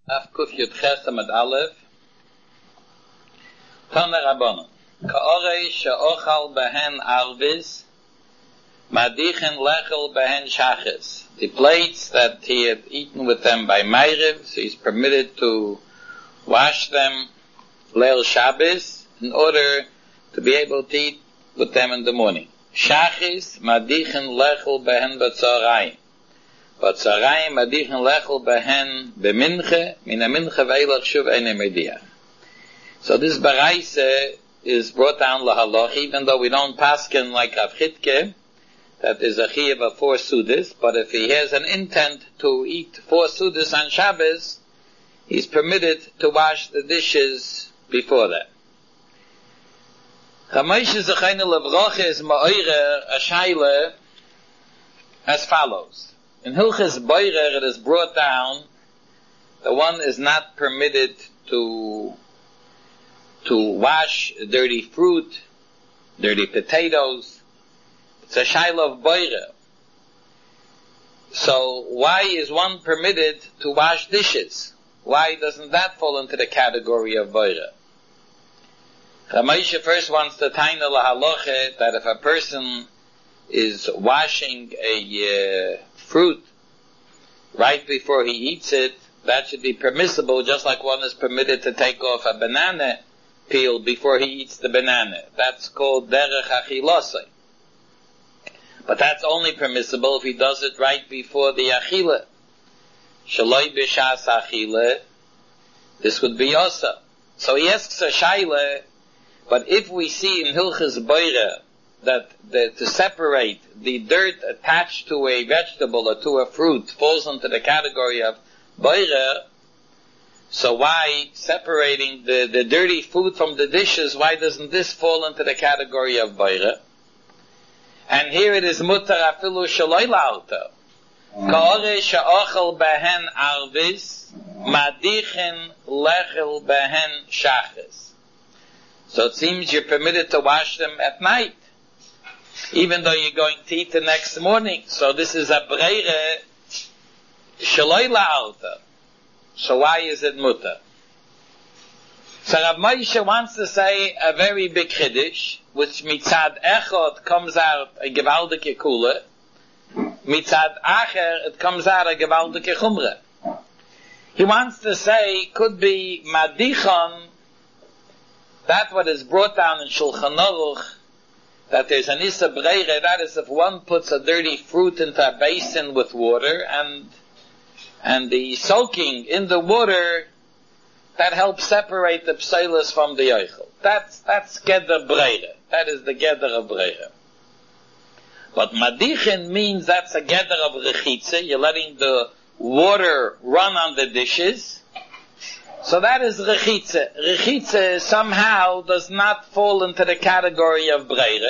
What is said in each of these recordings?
Af Kuf Yud Ches Amud Aleph. Tana Rabbanan. Ka'orei she'ochal behen arvis, madichen lechel behen shachis. The plates that he had eaten with them by Ma'ariv, so he's permitted to wash them Leil Shabbos in order to be able to eat with them in the morning. Shachis madichen lechel behen b'tzorayim. B'tzorayim madichen lechel behen b'minche, min ha-minche ve'ilach shuv eine mediach. So this baraisa is brought down lahaloch, even though we don't paskin like Rav Chitke, that is a chiyuv of 4 sudas, but if he has an intent to eat 4 sudas on Shabbos, he's permitted to wash the dishes before that. Chamesh Zechayna Levrocha is ma'oirer a shaila as follows. In Hilchas Boirer it is brought down that one is not permitted to wash dirty fruit, dirty potatoes. It's a shaila of Boirer. So why is one permitted to wash dishes? Why doesn't that fall into the category of Boirer? Ramesha first wants to taina lahaloche that if a person is washing a fruit right before he eats it, that should be permissible, just like one is permitted to take off a banana peel before he eats the banana. That's called derech achilosai. But that's only permissible if he does it right before the achila. Shaloi b'shas achila, this would be osa. So he asks a shaila, but if we see in Hilchas Boirer that to separate the dirt attached to a vegetable or to a fruit falls into the category of Boirer, so why separating the dirty food from the dishes, why doesn't this fall into the category of Boirer? And here it is mutar afilu shaloi la'alta. Ka'orei she'ochel behen arvis, madichen lechel behen shachis. So it seems you're permitted to wash them at night, even though you're going to eat the next morning. So this is a breire shaloi la'alta. So why is it mutar? So Rav Moshe wants to say a very big chiddush, which mitzad echot comes out a gewaldike kula, mitzad acher it comes out a gewaldike chumre. He wants to say, could be madichon, that what is brought down in Shulchan Aruch, that there's an issa breire, that is if one puts a dirty fruit into a basin with water, and the soaking in the water, that helps separate the pseilas from the eichel. That's geder breire. That is the geder of breire. But madichin means that's a geder of rechitze. You're letting the water run on the dishes. So that is rechitze. Rechitze somehow does not fall into the category of breire.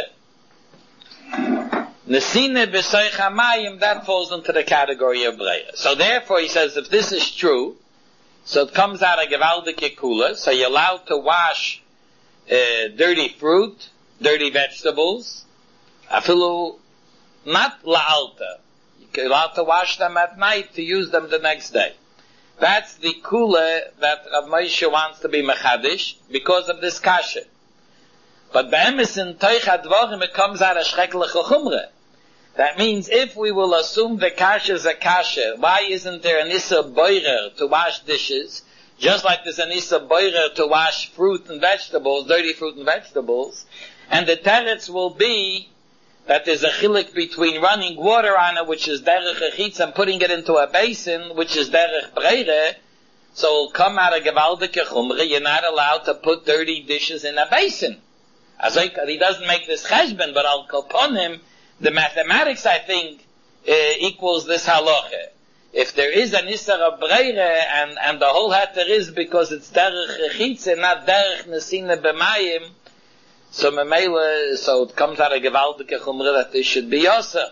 Nesine b'soich hamayim, that falls into the category of breire. So therefore he says, if this is true, so it comes out of gewaldike kula, so you're allowed to wash dirty fruit, dirty vegetables, afilu not la'alta. You're allowed to wash them at night to use them the next day. That's the kula that Rav Moshe wants to be mechadish because of this kasha. But be'emes in toich hadvarim it comes out of shreklich chumre. That means if we will assume the kasha is a kasha, why isn't there an issa boirer to wash dishes, just like there's an issa boirer to wash fruit and vegetables, dirty fruit and vegetables, and the teretz will be that there's a chilik between running water on it, which is derech echitz, and putting it into a basin, which is derech breire, so it'll come out of gewaldike chumre, you're not allowed to put dirty dishes in a basin. He doesn't make this cheshbon, but I'll call upon him, the mathematics, I think, equals this halacha. If there is an isser of breire, and the whole hatter is because it's derech echitz, not derech nesine b'mayim, so it comes out of gewaldike chumre that this should be yosa.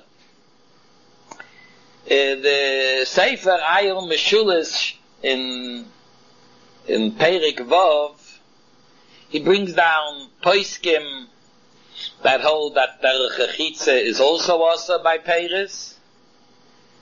The Sefer Ayil Meshulish in Perik Vav, he brings down Poiskim that hold that derech echitze is also by Peiris,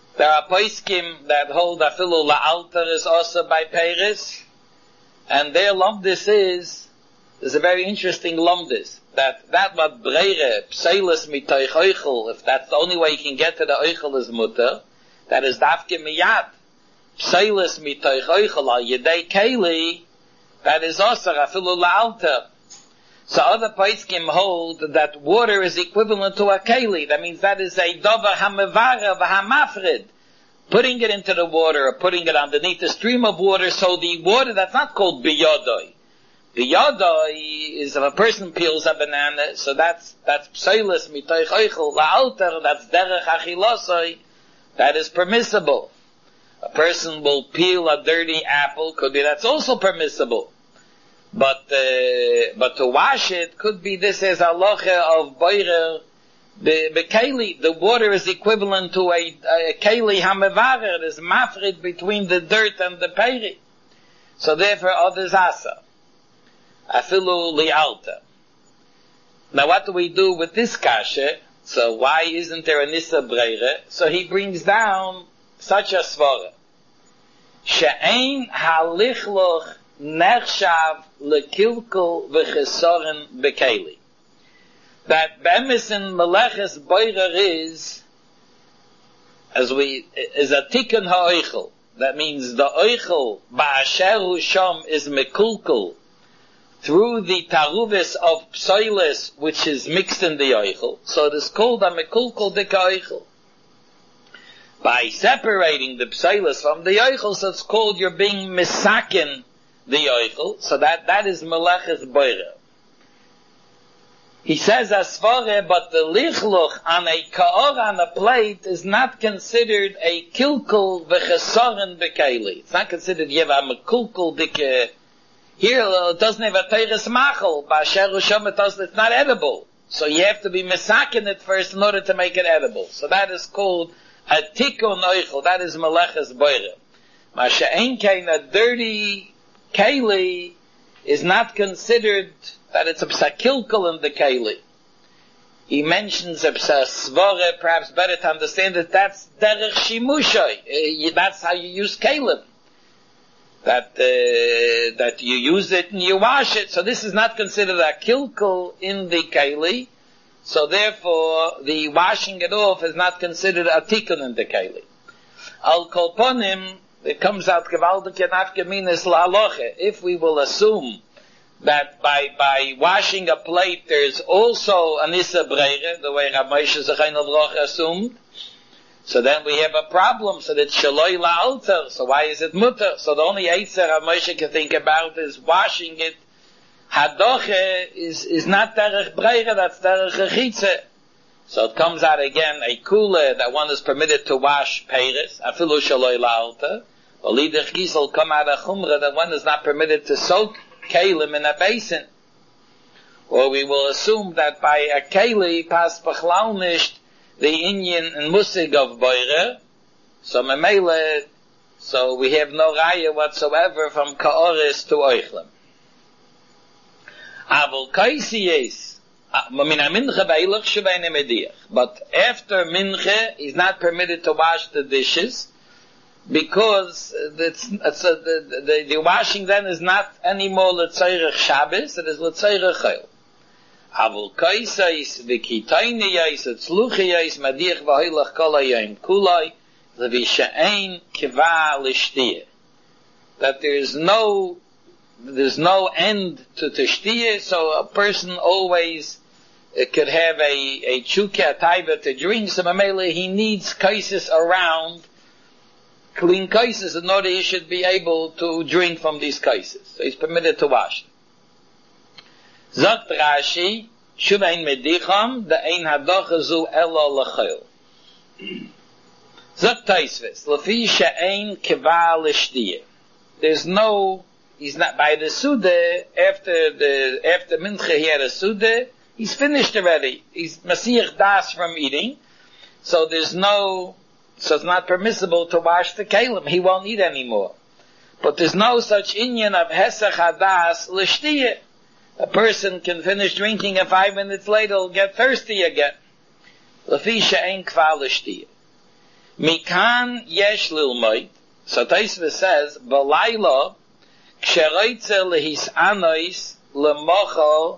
There are poskim that hold afilu la'alter is also by Paris, and their lumdis is a very interesting lumdis. That what breire, pseilis mitoich oichel, if that's the only way you can get to the oichel is mutter, that is dafke miyad. Pseilis mitoich oichel al yedei keli, that is also afilu la'alter. So other poskim hold that water is equivalent to a keli. That means that is a dover hamevara v'hamafrid. Putting it into the water or putting it underneath a stream of water, so the water, that's not called biyodoi. Biyodoi is if a person peels a banana, so that's pseilis mitoich oichel la'alter, that's derech achilosoi, that is permissible. A person will peel a dirty apple, could be, that's also permissible. But to wash it could be this as halacha of boirer bekeli. The water is equivalent to a keli hamevarer. It is mafrid between the dirt and the peri. So therefore, others asa afilu lialta. Now, what do we do with this kasha? So why isn't there a nisa breire? So he brings down such a svara. She'ein halichloch nechshav lekilkul v'chesoren bekeli. That be'emes in meleches boirer is a tikkun ha'oichel. That means the oichel ba'asheru sham is mekulkul through the taruvis of psoilis which is mixed in the oichel. So it is called a mekulkul dika oichel. By separating the psoilis from the oichel, so it's called you're being misakin the oichel, so that is meleches boirer. He says asvare, but the lichluch on a ka'or on a plate is not considered a kilkul v'chesoren bekeli. It's not considered yeva mekulkul dike. Here it doesn't have a teires machel. Ba'asher u'shom it's not edible. So you have to be misakin it first in order to make it edible. So that is called a tikkun oichel. That is meleches boirer. Masha ein kein a dirty keli is not considered that it's a psakilkul in the keli. He mentions a psasvore, perhaps better to understand that that's derech shimushay. That's how you use kelim. That you use it and you wash it. So this is not considered a kilkul in the keli. So therefore, the washing it off is not considered a tikkun in the keli. Al kolponim, it comes out gewaldige nafkeminis la'aloche. If we will assume that by washing a plate there's also an issa breire, the way Rav Moshe Zechain al-Roch assumed, so then we have a problem, so that shaloi la'alter, so why is it mutter? So the only eitzah Rav Moshe can think about is washing it. Hadoche is not derech breire, that's derech rechitze. So it comes out again, a kula that one is permitted to wash peiris, afilu shaloi la'alter, or lidich gisel come out a chumra that one is not permitted to soak kelim in a basin. Or we will assume that by a keli pas bechlau nicht the inyan and musig of boirer, so memele, so we have no raya whatsoever from ka'oris to oichlem. Avol kaisi yes, min minche beilach shebein emediach. But after minche, he's not permitted to wash the dishes, because the washing then is not anymore l'tzairech Shabbos, it is l'tzairech chayil. Avul kaisais v'kitayniyais etzluchiyais madich v'hoylach kol hayom kulay levishain kiva l'shtiyah. That there's no end to shtiyah, so a person always could have a chukah taiva to drink, so mamela he needs kaisis around, clean kaises, in order he should be able to drink from these kaises. So he's permitted to wash. Zakt Rashi, Shuvein medicham, the ein hadocha zu elo lechil. Zakt Taisves, lefi she'ein kiva l'shtiyah. There's no, he's not, by the Suda, after Mincha he had a Suda, he's finished already. He's Masich Das from eating, so there's no, so it's not permissible to wash the kelim. He won't eat anymore. But there's no such inyan of hesach hadas l'shtiyah. A person can finish drinking and 5 minutes later will get thirsty again. Lefi she'ein kvar l'shtiyah. Mikan yesh lilmoid. So Tosfos says, B'layla, ksheroitze lehisanois lemochel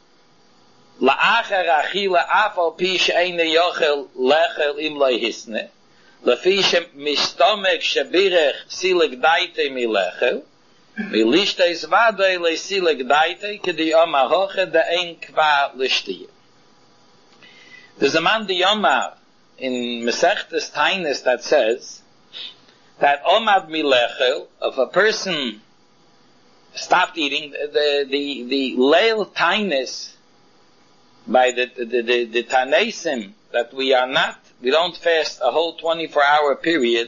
la'achar achila afal pi she'eine yochel lechel im lehisne lefi shemistomek shebirech silik daite milechel milishtes vadei le silik daite kedi yom hahoche de ein kva l'shtiye. There's a man the Yomar in Masechtes Tainis that says that Omad Milechel, if a person stopped eating, the Leil Tainis by the Tanaisim, that we don't fast a whole 24-hour period,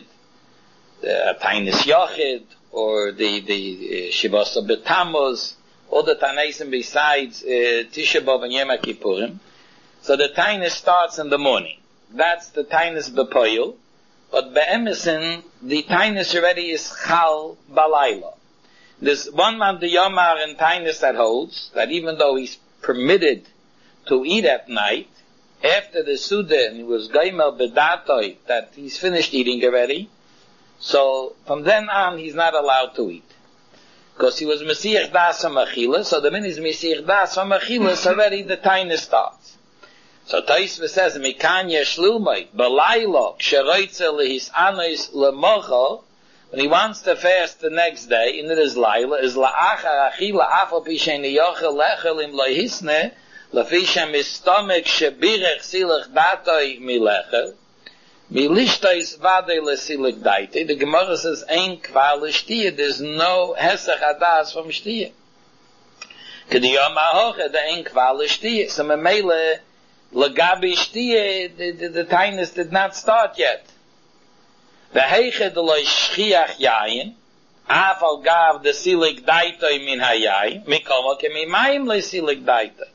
Tainis Yochid, or the Shivasa B'Tammuz, all the Tanaisim besides Tisha B'Av and Yom Kippurim. So the Tainis starts in the morning. That's the Tainis B'Poyel. But Be'emesin, the Tainis already is Chal Balayla. There's one man, the Yomar in Tainis, that holds that even though he's permitted to eat at night, after the Suda, and he was Gaimel Bedatoi, that he's finished eating already, so from then on he's not allowed to eat. Because he was Mesiach Das HaMachila, so the minute he's Mesiach Das HaMachila, so already the Tainis starts. So Tosfos says, Mikan yesh lilmoid, B'layla, ksheroitze lehisanois lemochel, when he wants to fast the next day, and it is Laila, is la'achar achila afal pi she'eine yochel lechel im lehisne, lefi shemistomek shebirech silich datoi milechel, milishtais vadei lesilich daite. The Gemara says, ein kvar l'shtiye, there's no hesach adas from shtiye. K'di yom hahoche, the ein kvar l'shtiye. So memele, Lagabi shtiye, the Tainis did not start yet. V'heiche de lo shchiach yayin, afal gav de silik daitoi min hayayin, mikol kemi mayim le silik daitoi.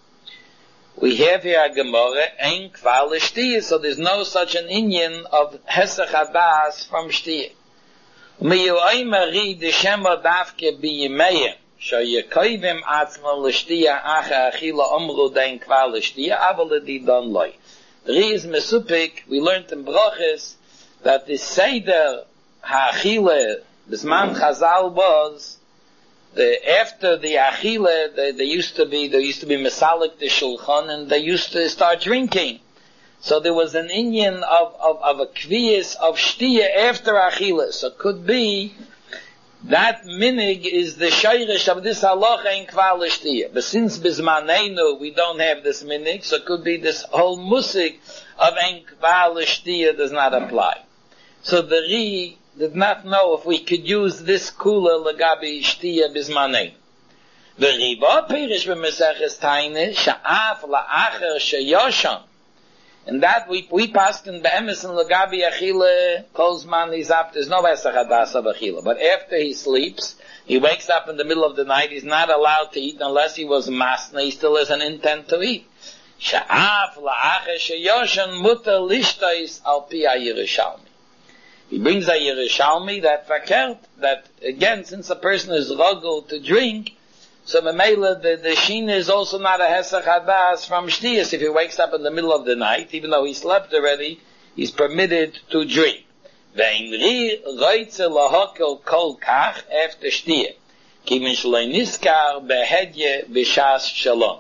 We have here a Gemara, ein kvar l'shtiye, so there's no such an inyan of hesach hadas from shtiye. Miyu oimari de shema davke biyimeyim, Shoyekoivim atzma l'shtiya acha achila omru dein kvar l'shtiya aval di don loy. The reason mesupik, we learned in Brachos that the Seder ha'achila, this man Chazal was, after the achila, they used to be mesalik the shulchan, and they used to start drinking. So there was an inyan of a kviyas of shtiya after achila. So it could be that minig is the shayrish of this halacha in kvar l'shtiya. But since bizmanenu we don't have this minig, so it could be this whole musik of ein kvar l'shtiya does not apply. So the Ri did not know if we could use this kula lagabi shtiya bizmanenu. The Riba pirish b'meseches Tainis sha'af la'acher sheyosham. And that we passed in be'emes and lagabi achile, kolzman he's up, there's no esach hadas of achile. But after he sleeps, he wakes up in the middle of the night, he's not allowed to eat unless he was masna, he still has an intent to eat. Sha'af la'acher sheyoshan muta lishtais al pi ha'Yerushalmi. He brings a Yerushalmi that verkehrt, that again, since a person is rogel to drink, so Memela, the Shina is also not a Hesach Hadas from Shtiyas. If he wakes up in the middle of the night, even though he slept already, he's permitted to drink. Ve'imri roitze lahokel kol kach after Shtiyah. Ki min shloi niskar behedye b'shas shalom.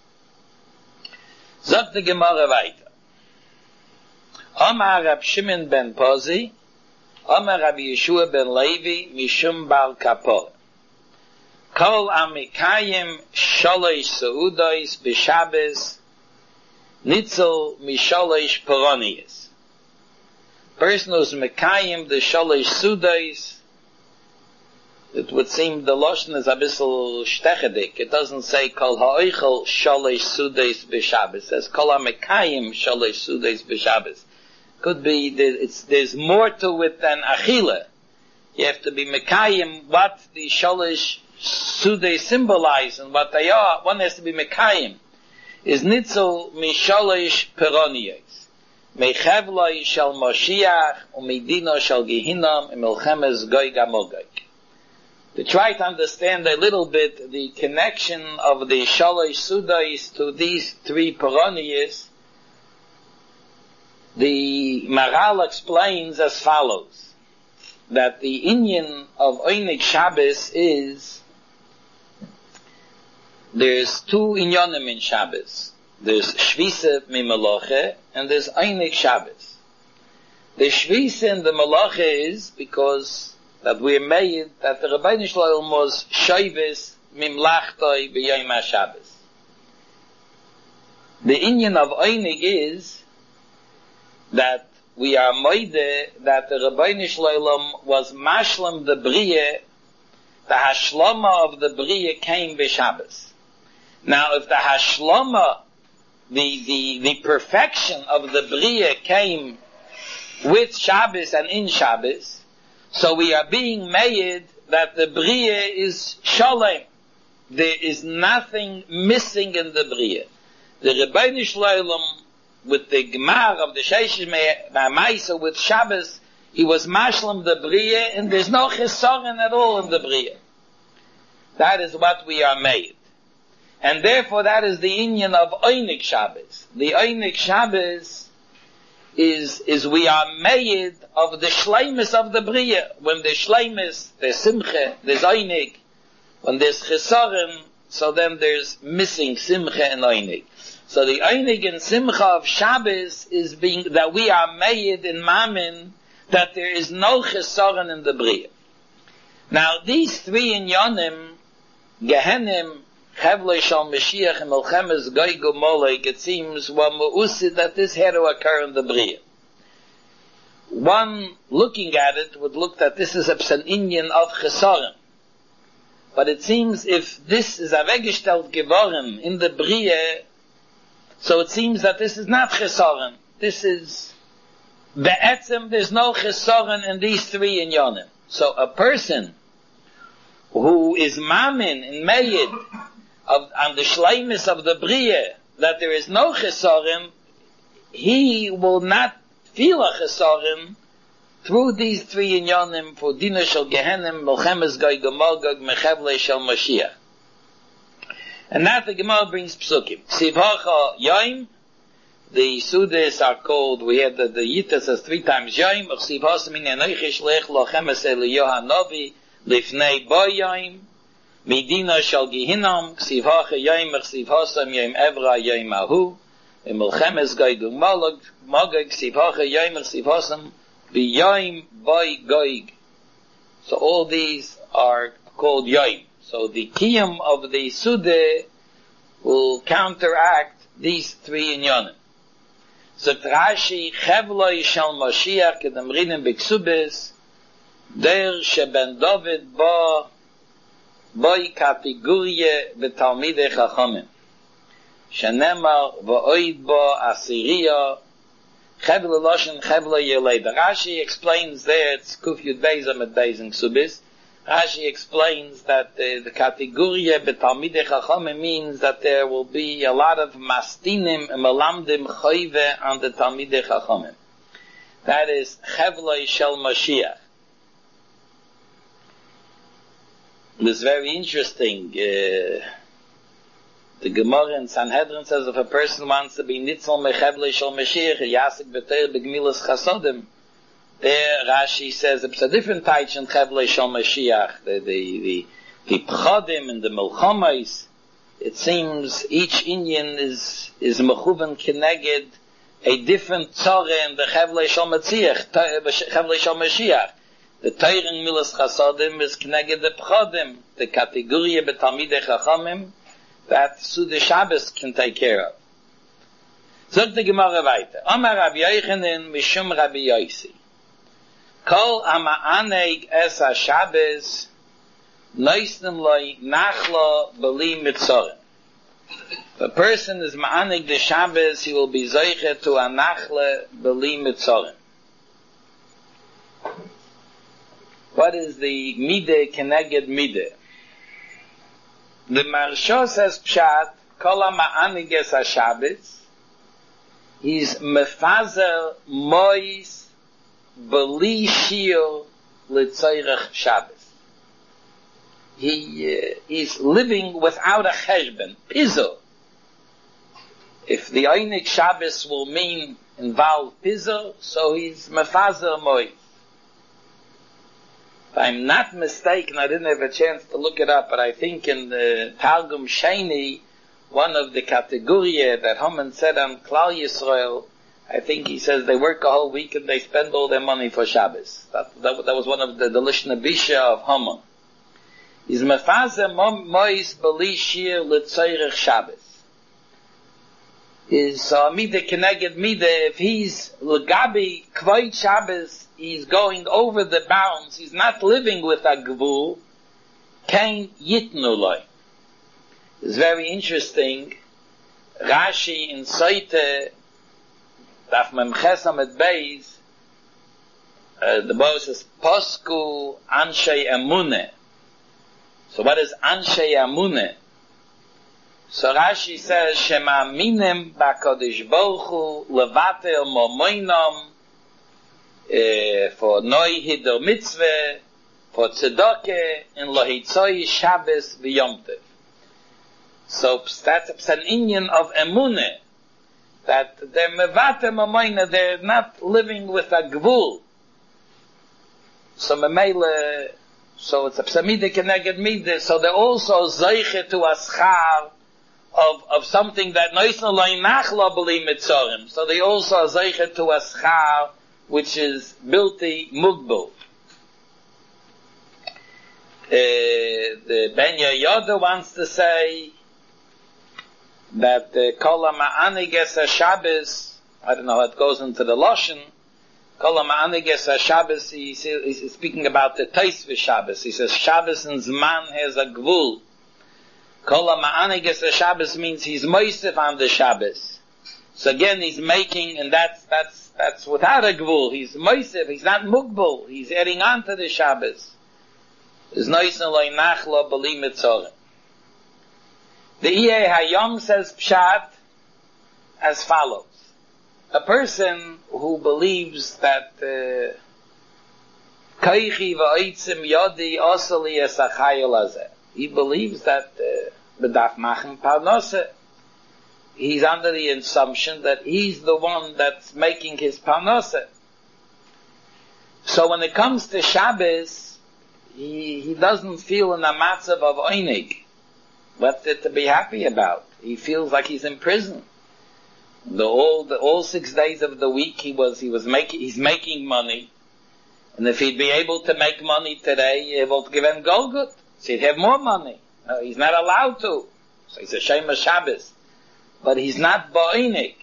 Sagt the Gemara weiter. Omar Rab Shimon ben Pozi, Omar Rabbi Yeshua ben Levi, Mishum Bar Kapor. Kol amikayim sholosh seudos b'Shabbos nitzel misholosh poronius. Person who's mekayim the sholosh seudos, it would seem the lashon is a bissel shtechedik. It doesn't say kol ha'oichel sholosh seudos b'Shabbos. It says kol amikayim sholosh seudos b'Shabbos. Could be there's more to it than achila. You have to be mekayim what the sholosh Sudei symbolize and what they are. One has to be mekayim. Is nitzel mishalish peroniyos. Mechevloi shel Moshiach umidino shel Gehinnom imilchemes goy gamogoy. To try to understand a little bit the connection of the shalish sudais to these three peroniyos, The Maral explains as follows, that the inyan of Einik Shabbos is, there's two inyanim in Shabbos. There's Shvisa Mimaloche, and there's Einik Shabbos. The Shvisa and the Malache is because that we are made that the Rabbeinu Shalom was Shavis Mimlachtoi B'Yom HaShabbos. The inyan of Einik is that we are moide that the Rabbeinu Shalom was mashlam the Bria, the hashlama of the Bria came b'Shabbos. Now, if the hashlama, the perfection of the Bria came with Shabbos and in Shabbos, so we are being made that the Bria is shalom. There is nothing missing in the Bria. The Rabbeinu Shalom, with the Gemar of the Sheishes Ma'amaisa with Shabbos, he was mashlam the Bria, and there's no chesaron at all in the Bria. That is what we are made. And therefore that is the inyan of Einik Shabbos. The Einik Shabbos is we are made of the shleimus of the Bria. When there's shleimus, there's simcha, there's Einik. When there's chesaron, so then there's missing simcha and Einik. So the Einig and Simcha of Shabbos is being, that we are made in Mammon, that there is no chesaron in the Bria. Now these three inyanim, Gehenim, Chevlei Shal Mashiach, and Melchemes Gog U'Molek, it seems, were mu'usid that this had to occur in the Bria. One looking at it would look that this is an inyan of chesaron. But it seems if this is aveggestellt geworden in the Bria, so it seems that this is not chesaron. This is be'etzem, there's no chesaron in these three inyanim. So a person who is mamin and meyid on the shleimus of the Bria, that there is no chesaron, he will not feel a chesaron through these three inyanim for Dina Shel Gehenim, Melchemes Gog U'Molek, Mechevlei Shel Mashiach. And that the Gemara brings psukim. Sivhacha Yom, the Sudas are called, we had the Yita says 3 times Yom, Sivhacha min Anochi Shlech Lochem Es Eliyahu Hanavi, Lifnei Bo Yom, Midina Shel Gehinnom, Sivhacha Yom, Sivhacha Yom Evra Yom Ahu, Melchemes Gog U'Molek, Magog, Sivhacha Yom, Sivhacha B'Yom Bo Gog. So all these are called Yom. So the kiyum of the Suda will counteract these three inyanim. So Rashi, Chevloi Shel Mashiach kedem rinim b'ksubis, der sheben David ba boi kategurye b'talmidei chachamim. Shenemar v'oid ba asiriya, Chevloi Loshen Chevloi Yelei. Rashi explains there, it's Kuf Yud Beis Amid Beis in Ksubis, Rashi explains that the category betalmidei chachamim means that there will be a lot of mastinim and melamdim choive on the talmidei chachamim. That is Chevloi Shel Mashiach. It's very interesting. The Gemara in Sanhedrin says if a person wants to be nitzal mechevloi Shel Mashiach, yasik b'teir b'gmilas chasodim. There Rashi says it's a different type in Chevlei Shel Mashiach. The Pchadim and the Melchomais. It seems each Inyan is mechuven keneged a different tzara in the Chevlei Shel Mashiach. Chevlei Shel Mashiach. The Teiring Milas Chasodim is keneged the Pchadim. The category betalmidei chachamim that Suda Shabbos can take care of. Zog the Gemara weiter. Amar Rabbi Yochanan mishum Rabbi Yosi. Kol ama'aneg es ha-Shabbos noisnim loi nachla b'li mitzorim. If a person is ma'aneg the Shabbos, he will be zoiche to a nachla b'li mitzorim. What is the mideh keneged mideh? The Marsha says pshat, kol ama'aneg es ha-Shabbos, he's mefazer mois Beli Shio L'Tzairach Shabbos. He is living without a cheshbon, pizo. If the Einik Shabbos will mean involve Pizzo, so he's Mefazer Mois. If I'm not mistaken, I didn't have a chance to look it up, but I think in the Targum Sheni, one of the categories that Haman said on Klal Yisrael, I think he says they work a whole week and they spend all their money for Shabbos. That was one of the Lishna Bisha of Haman. Is Mefazer Mois Bali Shir L'Tzoyrech Shabbos. Is Mida Keneged Mida, if he's L'Gabi Kvoit Shabbos, he's going over the bounds, he's not living with a Gvul, Kein Yitnu Loi. It's very interesting. Rashi in Soite, Daf Memches Amid Beis, the Bo says, Posku Anshei Emuneh. So what is Anshei Emuneh? So Rashi says, Shema Minem B'Kodesh Baruch Hu Levatel Momoinam for Noi Hider Mitzvah, for Tzedakah, and Lohitzoi Shabbos V'Yom Tov. So that's an Inyan of Emuneh, that they're Mevatel Momoinam, they're not living with a Gvul. So Memele, so it's a Psamide Keneged Mide, so they're also Zeiche to Aschar, of something that Noisna Loi Nachla B'li Mitzorim. So they also are Zeicher to Aschar, which is Bilti Mugbul. The Ben Yehoyada wants to say that Kol HaMa'aniges HaShabbos, I don't know how it goes into the Lashon, Kol HaMa'aniges HaShabbos, he's speaking about the Tosfos Shabbos. He says Shabbos and Zman has a Gvul. Kol HaMa'aniges HaShabbos means he's moisef on the Shabbos. So again, he's making, and that's without a gvul. He's moisef, he's not mugbul. He's adding on to the Shabbos. Is noisen loy nachlo b'li mitzorim. The Iyeh Hayom says Pshat as follows. A person who believes that Kaichi v'oitzim yodi osali esachayil hazeh. He believes that B'daf Machen Parnose. He's under the assumption that he's the one that's making his Parnose. So when it comes to Shabbos, he doesn't feel in a matzav of oinig. What's it to be happy about? He feels like he's in prison. All 6 days of the week he's making money. And if he'd be able to make money today, he will give him Golgut. So he'd have more money. No, he's not allowed to. So he's a Shema Shabbos. But he's not Ba'inik.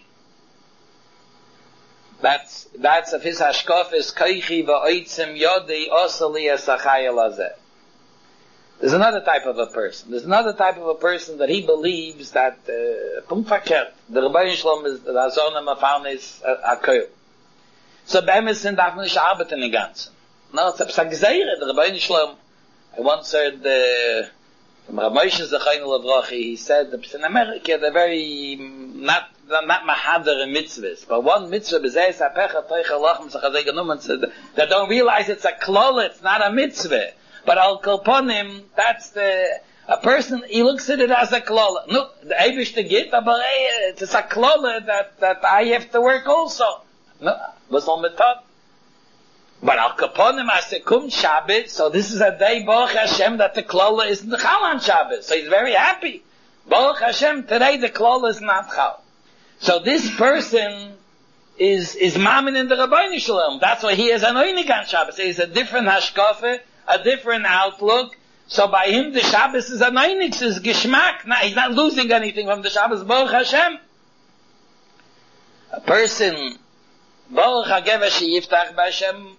That's of his hashkaf is Kaichi va'oitzim yodei osali esachayel hazeh. There's another type of a person. There's another type of a person that he believes that Punkt verkehrt. The Rebbeinu Shalom is the Azona Mafan is a Koil. So bei ihm sind darf man nicht arbeiten den ganzen. No, it's a Psa-Gzeire, the Rebbeinu Shalom. I once heard from Rav Moshe Zechainu Levrachi, he said that in America they're very not mahader in mitzvahs, but one mitzvah b'zeh sapecha toicha lachem sachazei genommen said they don't realize it's a klol, it's not a mitzvah. But al kolponim, that's a person, he looks at it as a klol. No, the Eibush to get, but it's a klol that I have to work also. No, was all metod. But al kaponim asekum Shabbos, so this is a day, Baruch Hashem, that the klala isn't the chal on Shabbos. So he's very happy. Baruch Hashem, today the klala is not chal. So this person is mamin in the Rebbeinu Shalom. That's why he is an oinig on Shabbos. He has a different hashkafe, a different outlook. So by him the Shabbos is an oinig, it's geschmack. Now, he's not losing anything from the Shabbos, Baruch Hashem. A person, Baruch HaGever sheyiftach b'Hashem,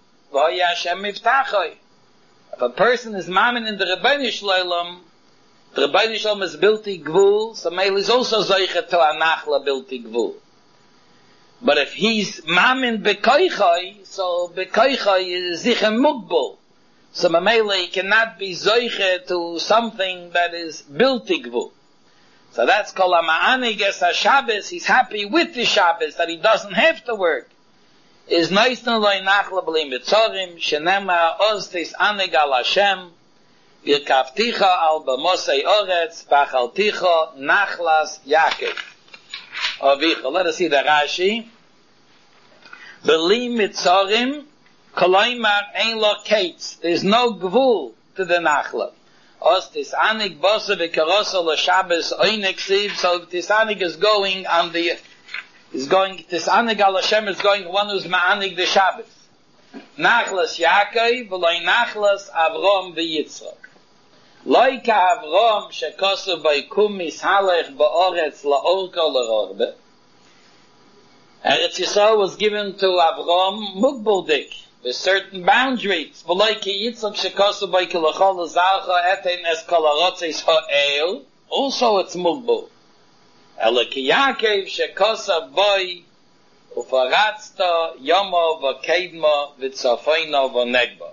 if a person is mamin in the Rebbeinu Shalom, the Rebbeinu Shalom is bilti gvul, so Meil is also zoichet to anachla bilti gvul. But if he's mamin bekoichoi, so bekoichoi is zichem mugbul. So Mamela he cannot be zoichet to something that is bilti gvul. So that's called a ma'aniges HaShabbos, he's happy with the Shabbos, that he doesn't have to work. Is noisn loy nachla b'li mitzorim shenema oztis anig al Hashem virkavticha al b'mosei oretz v'achalticha nachlas Yaakov. Let us see the Rashi. Beli mitzorim, koloimar ein lo kates. There's no gvul to the nachla. Os tisanig bosa v'karosa lo Shabbos oinek siv, so tisanig is going on the, tisanig al Hashem is going one who's ma'anig the Shabbos. Nachlas Yaakov, v'loi nachlas Avrom v'Yitzchak. Loi ka Avrom shekosu b'yikum mishalech ba'oretz la'orka l'rorbe. Eretz Yisrael was given to Avrom mugboldik, with certain boundaries. V'loi ki Yitzchak shekosu b'yikum l'chol l'zalcha eten es kol ha'rotzes ha'el, also it's mugbol. Ela ki Yaakov shekosu b'yi ufaratzta yomo v'kedma v'tzafayna v'negba.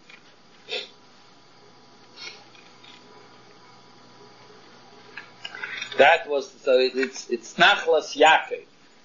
That was, so it's Nachlas Yaakov.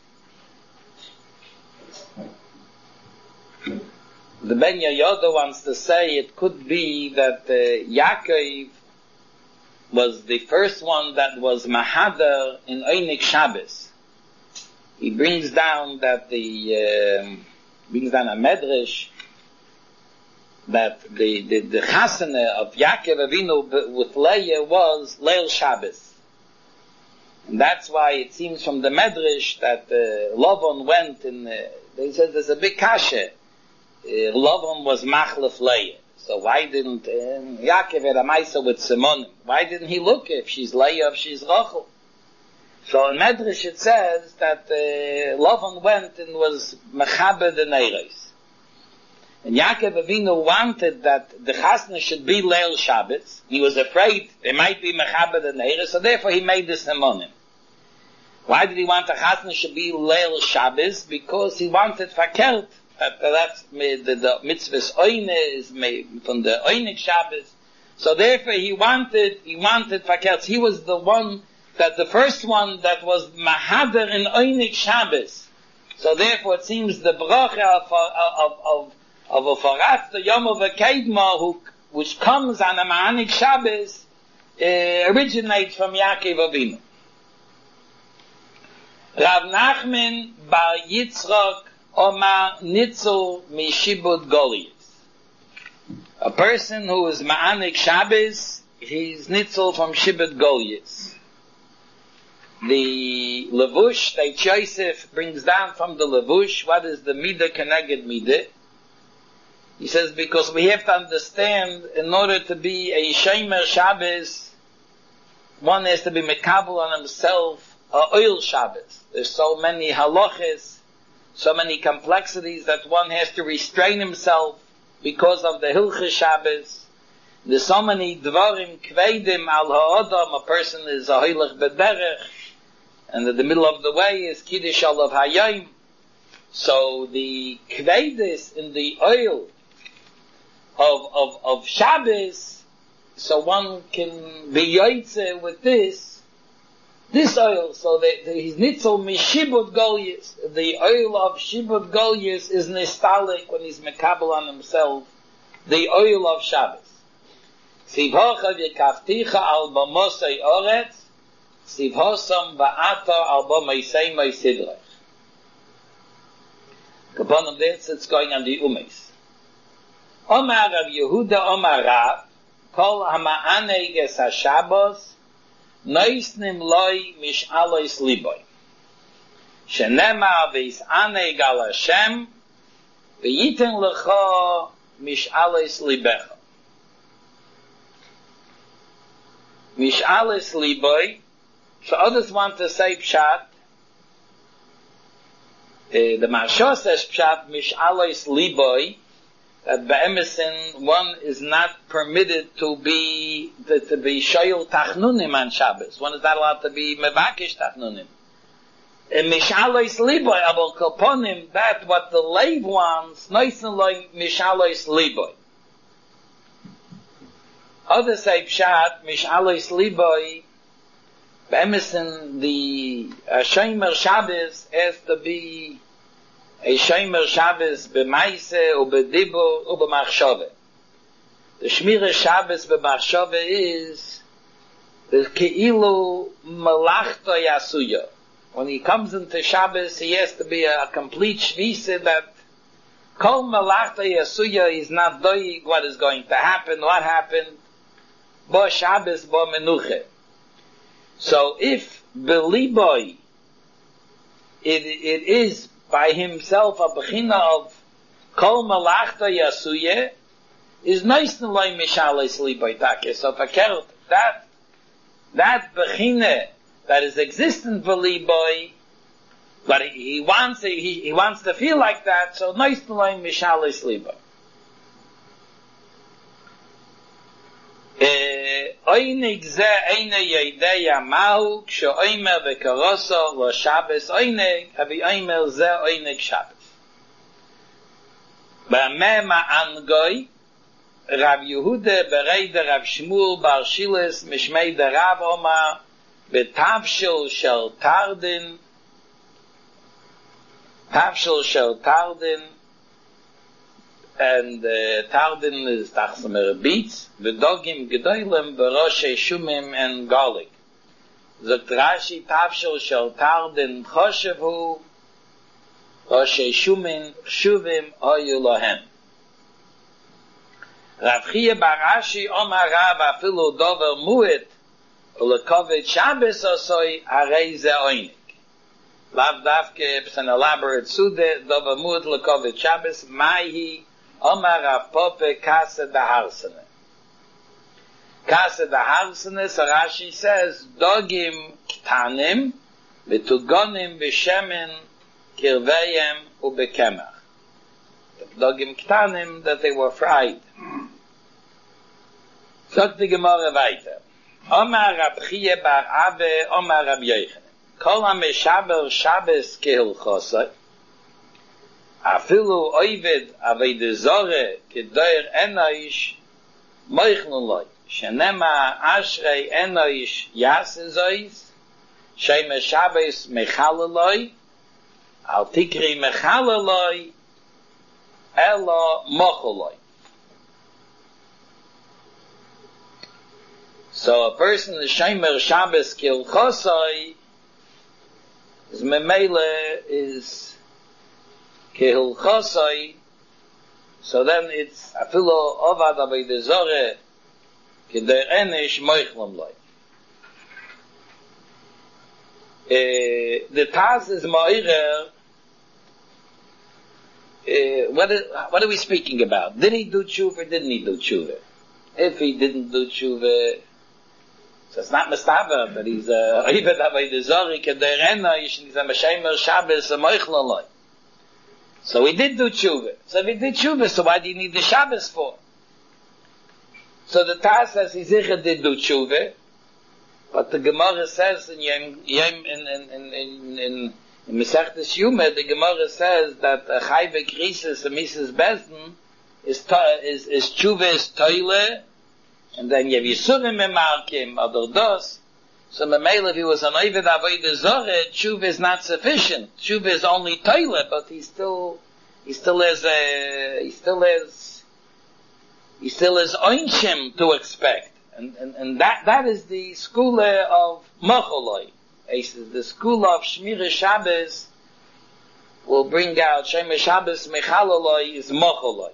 The Ben Yehoyada wants to say it could be that Yaakov was the first one that was Mahader in Einik Shabbos. He brings down that brings down a medrash that the chasana of Yaakov Avinu with Leah was Leil Shabbos. And that's why it seems from the medrash that Lavan went and they said there's a big kasha. Lavan was machlef Leah. So why didn't Yaakov had a maisa with Simon? Why didn't he look if she's Leah, if she's Rachel? So in Medrash it says that Lavan went and was mechaber the Neiros. And Yaakov Avinu wanted that the chasna should be Leil Shabbos. He was afraid they might be mechaber the Neiros, so therefore he made this Simonim. Why did he want the chasna should be Leil Shabbos? Because he wanted fakert. That's the mitzvahs oine is made from the Oinik Shabbos. So therefore he wanted fakert. He was the one that the first one that was Mahader in Einik Shabbos. So therefore it seems the bracha of a Farat, the Yom of a Kedma, which comes on a Ma'anik Shabbos, originates from Yaakov Avinu. Rav Nachman bar Yitzchak Omar Nitzel Mishibud Goliath. A person who is Ma'anik Shabbos, he's Nitzel from Shibud Goliath. The Levush that Yosef brings down from the Levush, what is the Midah Keneged Midah? He says because we have to understand, in order to be a Shomer Shabbos, one has to be mekabel on himself a oil Shabbos. There's so many halachas, so many complexities that one has to restrain himself because of the Hilchah Shabbos. There's so many dvarim kvedim al ha'adam, a person is a hoilech bederech, and in the middle of the way is Kiddush Olav Hayom. So the kveidis in the oil of Shabbos, so one can be yoytze with this oil. So he's nitzel mishibud golyis. The oil of shibud golyis is nistalik when he's mekabel on himself. The oil of Shabbos. Sivhocha v'kafticha al bamosei oretz. Sivhosam ba'ata al b'meisei me'isidrech. Upon this, it's going on the umes. Omar Rav Yehuda Omar Rav, kol hama'anei ges ha-Shabbos, noisnim loi mish'alois liboy. Shenemar v'is'anei gal Hashem, v'yiten lecho mish'alois libecha. Mish'alois liboy, so others want to say pshat, the Maharsha says pshat mish'alois liboy, that be'emesin one is not permitted to be shoyel tachnunim on Shabbos. One is not allowed to be mevakish tachnunim. Mish'alois liboy, abol kolponim, that what the leiv wants, noisen loy mish'alois liboy. Others say pshat mish'alois liboy, be'emesin the Shomer Shabbos has to be a Shomer Shabbos b'maise u b'dibur u b'machshove. The Shmira Shabbos b'machshove is the Keilu Malachta Yasuya. When he comes into Shabbos, he has to be a complete shvisa that Kol Malachta Yasuya is not doing what is going to happen, what happened, Bo Shabbos, Bo Menuche. So if Beliboy, it is by himself a bechina of Kol Malachta Yasuya, is nice to loy Mishalei Liboy Take. So if that bechina that is existent for Liboy, but he wants to feel like that, so nice to learn Mishalei Liboy. Oinig ze eine yedeya mahu ksho oimer vekaroso lo Shabbos oinig avi oimer ze oinig Shabbos. Ba'meh angoy Rav Yehuda bereide Rav Shmuel bar Shiles mishmei de Rav Omar betavshil shel tardin and tardin is tachsamer beets, v'dogim gedoylem b'roshei shumim and garlic. Zot Rashi tavshil shel tardin choshevu roshei shumim shuvim oyu lohem. Rav Chia bar Ashi Omar Rav afilu dover muet ulekovet Shabbos osoi harei ze oinik. Lav davke it's an elaborate sude dover muet ulekovet Shabbos mahi Omar Rav Pope kase daharsene. Kase daharsene, so Rashi says, dogim ktanim v'tugonim v'shemen kirveyem ubekemach. Dogim ktanim, that they were fried. Sagt die Gemara weiter. Omar Rab Chia bar Ave, Omar Rab Yochanan. Kol ha-meshaber Shabbos kehilchosai, afilu oived avede zore kedoir enoish moichlun loy, shenema ashrei enoish yasezois, sheme Shabbos mechaleloi, al tikri mechaleloi, elo mocholoi. So a person is Shomer Shabbos Kehilchosai is Memele is Kehilchosai, so then it's Afilo Ovad Avei Zore Keder Enish Moichlum Loi. The Taz is Moirer. What are we speaking about? Did he do tshuva or didn't he do tshuva? If he didn't do tshuva, so it's not Mestava, but he's Oived Avei Zori Keder Enish, and he's a Meshemer Shabbos a Moichlum Loi. So he did do tshuva. So if he did tshuva, so why do you need the Shabbos for? So the Taz says he sicher did do tshuva, but the Gemara says in Mesechtes Yuma, the Gemara says that Chayve Krisis and Mrs. Besden is tshuva is toile, and then you have Yisurim Memarkim, Ador Dos. So Memele, if he was an Oived Avodah Zorah, tshuva is not sufficient. Tshuva is only toile, but he still is oinshim to expect. And that is the school of Mocholoi. The school of Shmira Shabbos will bring out Shema Shabbos Mechaloloi is Mocholoi.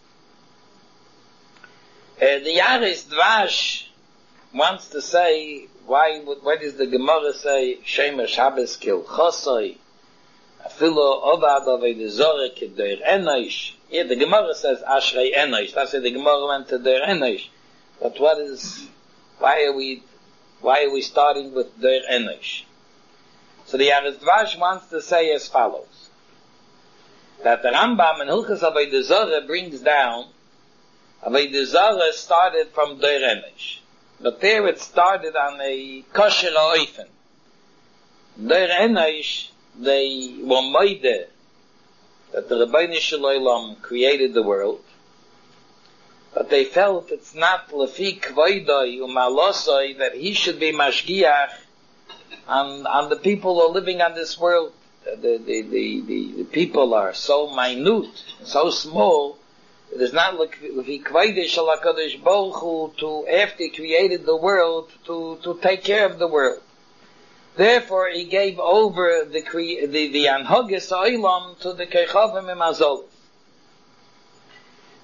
The Yaris Dvash wants to say, why does the Gemara say Shema Shabbos Kehilchosai Afilo Ovad Avei Zore Keder Enoish? Yeah, the Gemara says Ashrei Enoish. That's why the Gemara went to Der Enoish. But why are we starting with Der Enoish? So the Yaris Dvash wants to say as follows, that the Rambam in Hilchos Avei Zore brings down Avei Zore started from Der Enoish. But there it started on a kosher oifen. Der Enoish, they were moide that the Rebbeinu Shalom created the world, but they felt it's not lefi kvoidoi umalosoi that he should be mashgiach on the people who are living on this world. The people are so minute, so small. It is not like he kvoidish HaKadosh Baruch Hu to, after he created the world, to take care of the world. Therefore, he gave over the Anhogis Oilam to the Kechavim and Azolis.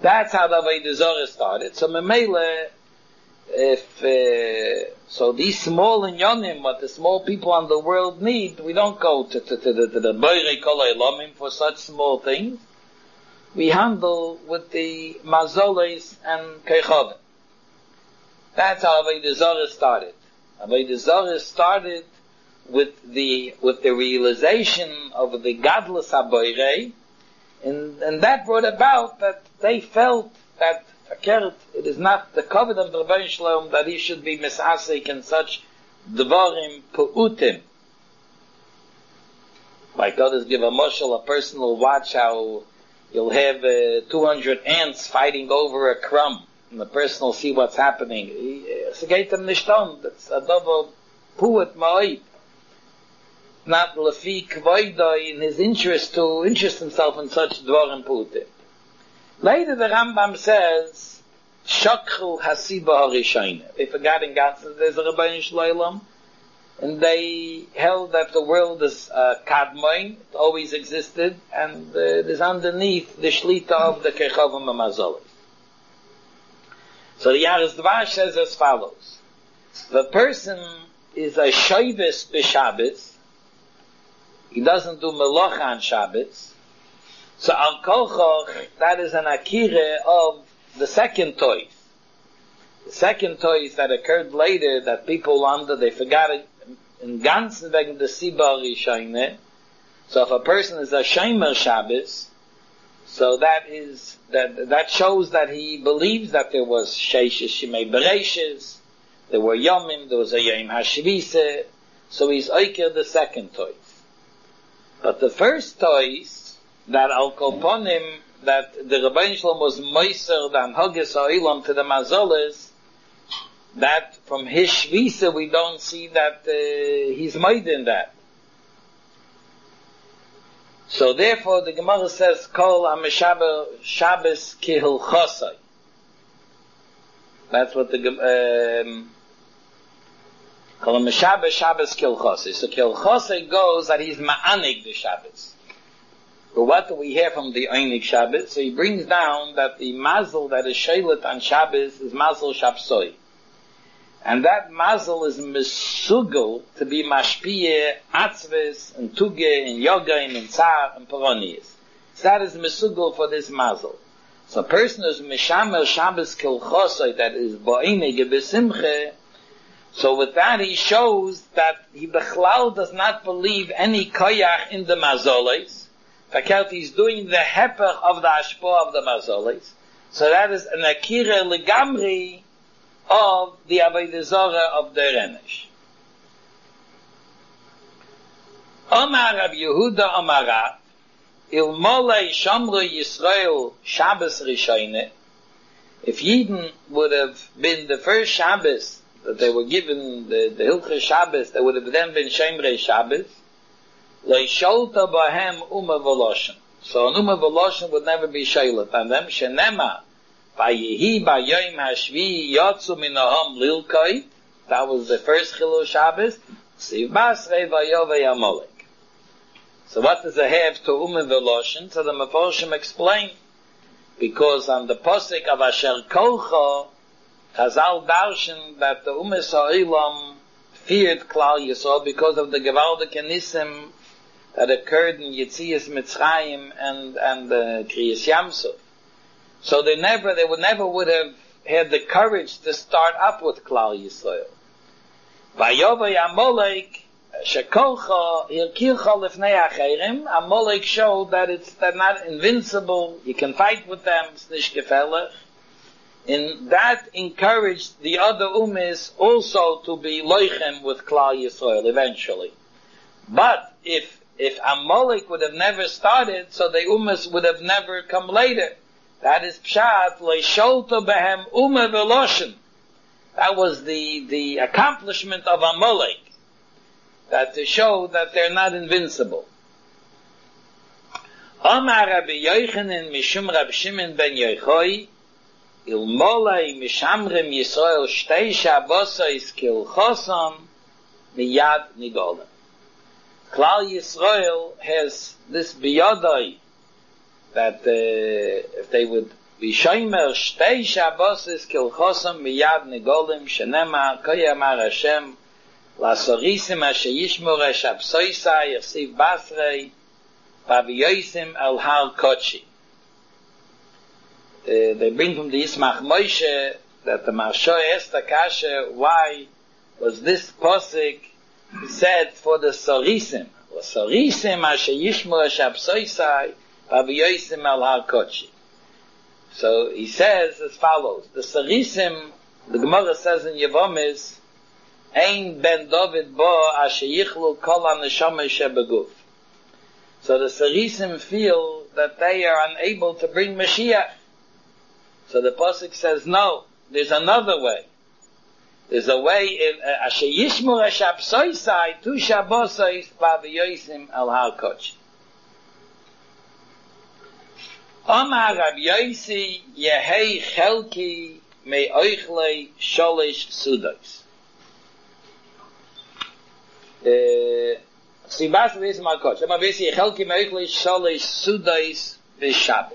That's how the Avodah Zarah started. So Memele, so these small inyanim, what the small people on the world need, we don't go to the Boirei Kol Ha'olamim for such small things. We handle with the mazoles and keichavim. That's how Avodah Zarah started. Avodah Zarah started with the realization of the Gadlus HaBoirei, and that brought about that they felt that it is not the covet of the Rebbeinu Shalom that he should be misasik in such dvarim pu'utim. Like others give a mushal, a person will watch how you'll have 200 ants fighting over a crumb, and the person will see what's happening. That's a double pu'ut ma'id. Not lefi kvoida in his interest to interest himself in such dvarim pu'utim. Later the Rambam says, Shakhu Hasiba Harishayna. They forgot in God there's a Rebbeinu Shalom, and they held that the world is Kadmoin, it always existed, and it is underneath the Shlita of the Kechavim HaMazolis. So the Yaris Dvar says as follows. The person is a Shoivis b'Shabbos, he doesn't do Melacha on Shabbos, so Al Kolchoch, that is an akira of the second toys. The second toys that occurred later, that people under, they forgot it, in ganzen wegen the Siba Rishayne. So if a person is a Shomer Shabbos, so that shows that he believes that there was Sheishes Shemei Bereishes, there were Yomim, there was a Yom HaShvise, so he's Oiker the second toys. But the first toys, that Al Kolponim, that the Rebbeinu Shalom was Moiser than Hagis Ha'ilam to the Mazoles, that from his Shvisa we don't see that he's made in that. So therefore the Gemara says, Kol HaMeshaber Shabbos Kihil Chosai. That's what the Kol HaMeshaber Shabbos Kihil Chosai. So Kihil Chosai goes that he's Ma'anig the Shabbos. But what do we hear from the Einig Shabbos? So he brings down that the mazel that is shaylet on Shabbos is mazel shapsoi. And that mazel is mesugel to be mashpiyeh, atzves, and tuge, and yoga, and tzar, and paronias. So that is mesugel for this mazel. So a person who's mishamer Shabbos kilchosoi, that is bo'einig besimche, so with that he shows that he bechlal does not believe any koyach in the mazoles. He's doing the hepech of the ashpo of the mazolis. So that is an akira legamri of the Avodah Zarah of the Renesh. Omar Rabbi Yehuda Omara, Ilmolei Shamru Yisrael Shabbos Rishayne, if Yidden would have been the first Shabbos that they were given, the Hilchah Shabbos, they would have then been Shemrei Shabbos, Leisholta Bahem Uma Voloshen. So an Uma Voloshen would never be Shailat on them. Shenema, Vayehi Bayom Hashvi Yotzu Minaham Lilkoi. That was the first Chilul Shabbos. Siv Basrei Vayovei Amalek. So what does it have to Uma Voloshen? So the Meforshim explain, because on the Posik of Asher Kolcha, Chazal Darshan that the Umas Ha'ilam feared Klal Yisrael because of the Gevaldik Nisim that occurred in Yetzias Mitzrayim and Kriyas Yamsuf. So they would never had the courage to start up with Klal Yisrael. Vayovei Amalek Shekolcha Hirkilcha Lefnei Acherim. Amalek showed that they're not invincible. You can fight with them. It's nicht gefährlich. And that encouraged the other Umis also to be loichem with Klal Yisrael eventually. But if Amalek would have never started, so the Umis would have never come later. That is Pshat, Leisholta Behem Uma Veloshen. That was the accomplishment of Amalek. That to show that they're not invincible. Amar Rabbi Yochanan Mishum Rabbi Shimon ben Yochai, Ilmolei Mishamrim Yisrael Shtei Shabbosais Kilchosan Miyad Nigolim. Klal Yisrael has this biyadai that if they would V'shomer shtei Shabbos kilchosam miyad negolim shenema koyamar Hashem Lasorisim asher yishmor Shabsoisai yasiv basrei Paviyosim al har kochi. They bring from the Yismach Moshe that the Marsha asked the Kasha, why was this posik said for the Sorisim? Lasorisim asher yishmor Shabsoisai Paviyosim al har kochi. So he says as follows: the Sorisim, the Gemara says in Yevomis, Ein ben David bo asher yichlu kol haneshama shebeguf. So the Sorisim feel that they are unable to bring Mashiach. So the pasuk says, no, there's another way. There's a way, asher yishmur Shabsoisai tu Shabbosais v'aviyosim al har kochi. Amar Rab Yosi Yehei Chelki Me Oichlei Sholish Sudos. Sibas Vis Markoch. Amar Yosi Chelki Me Oichlei Sholish Sudos V'Shabbos.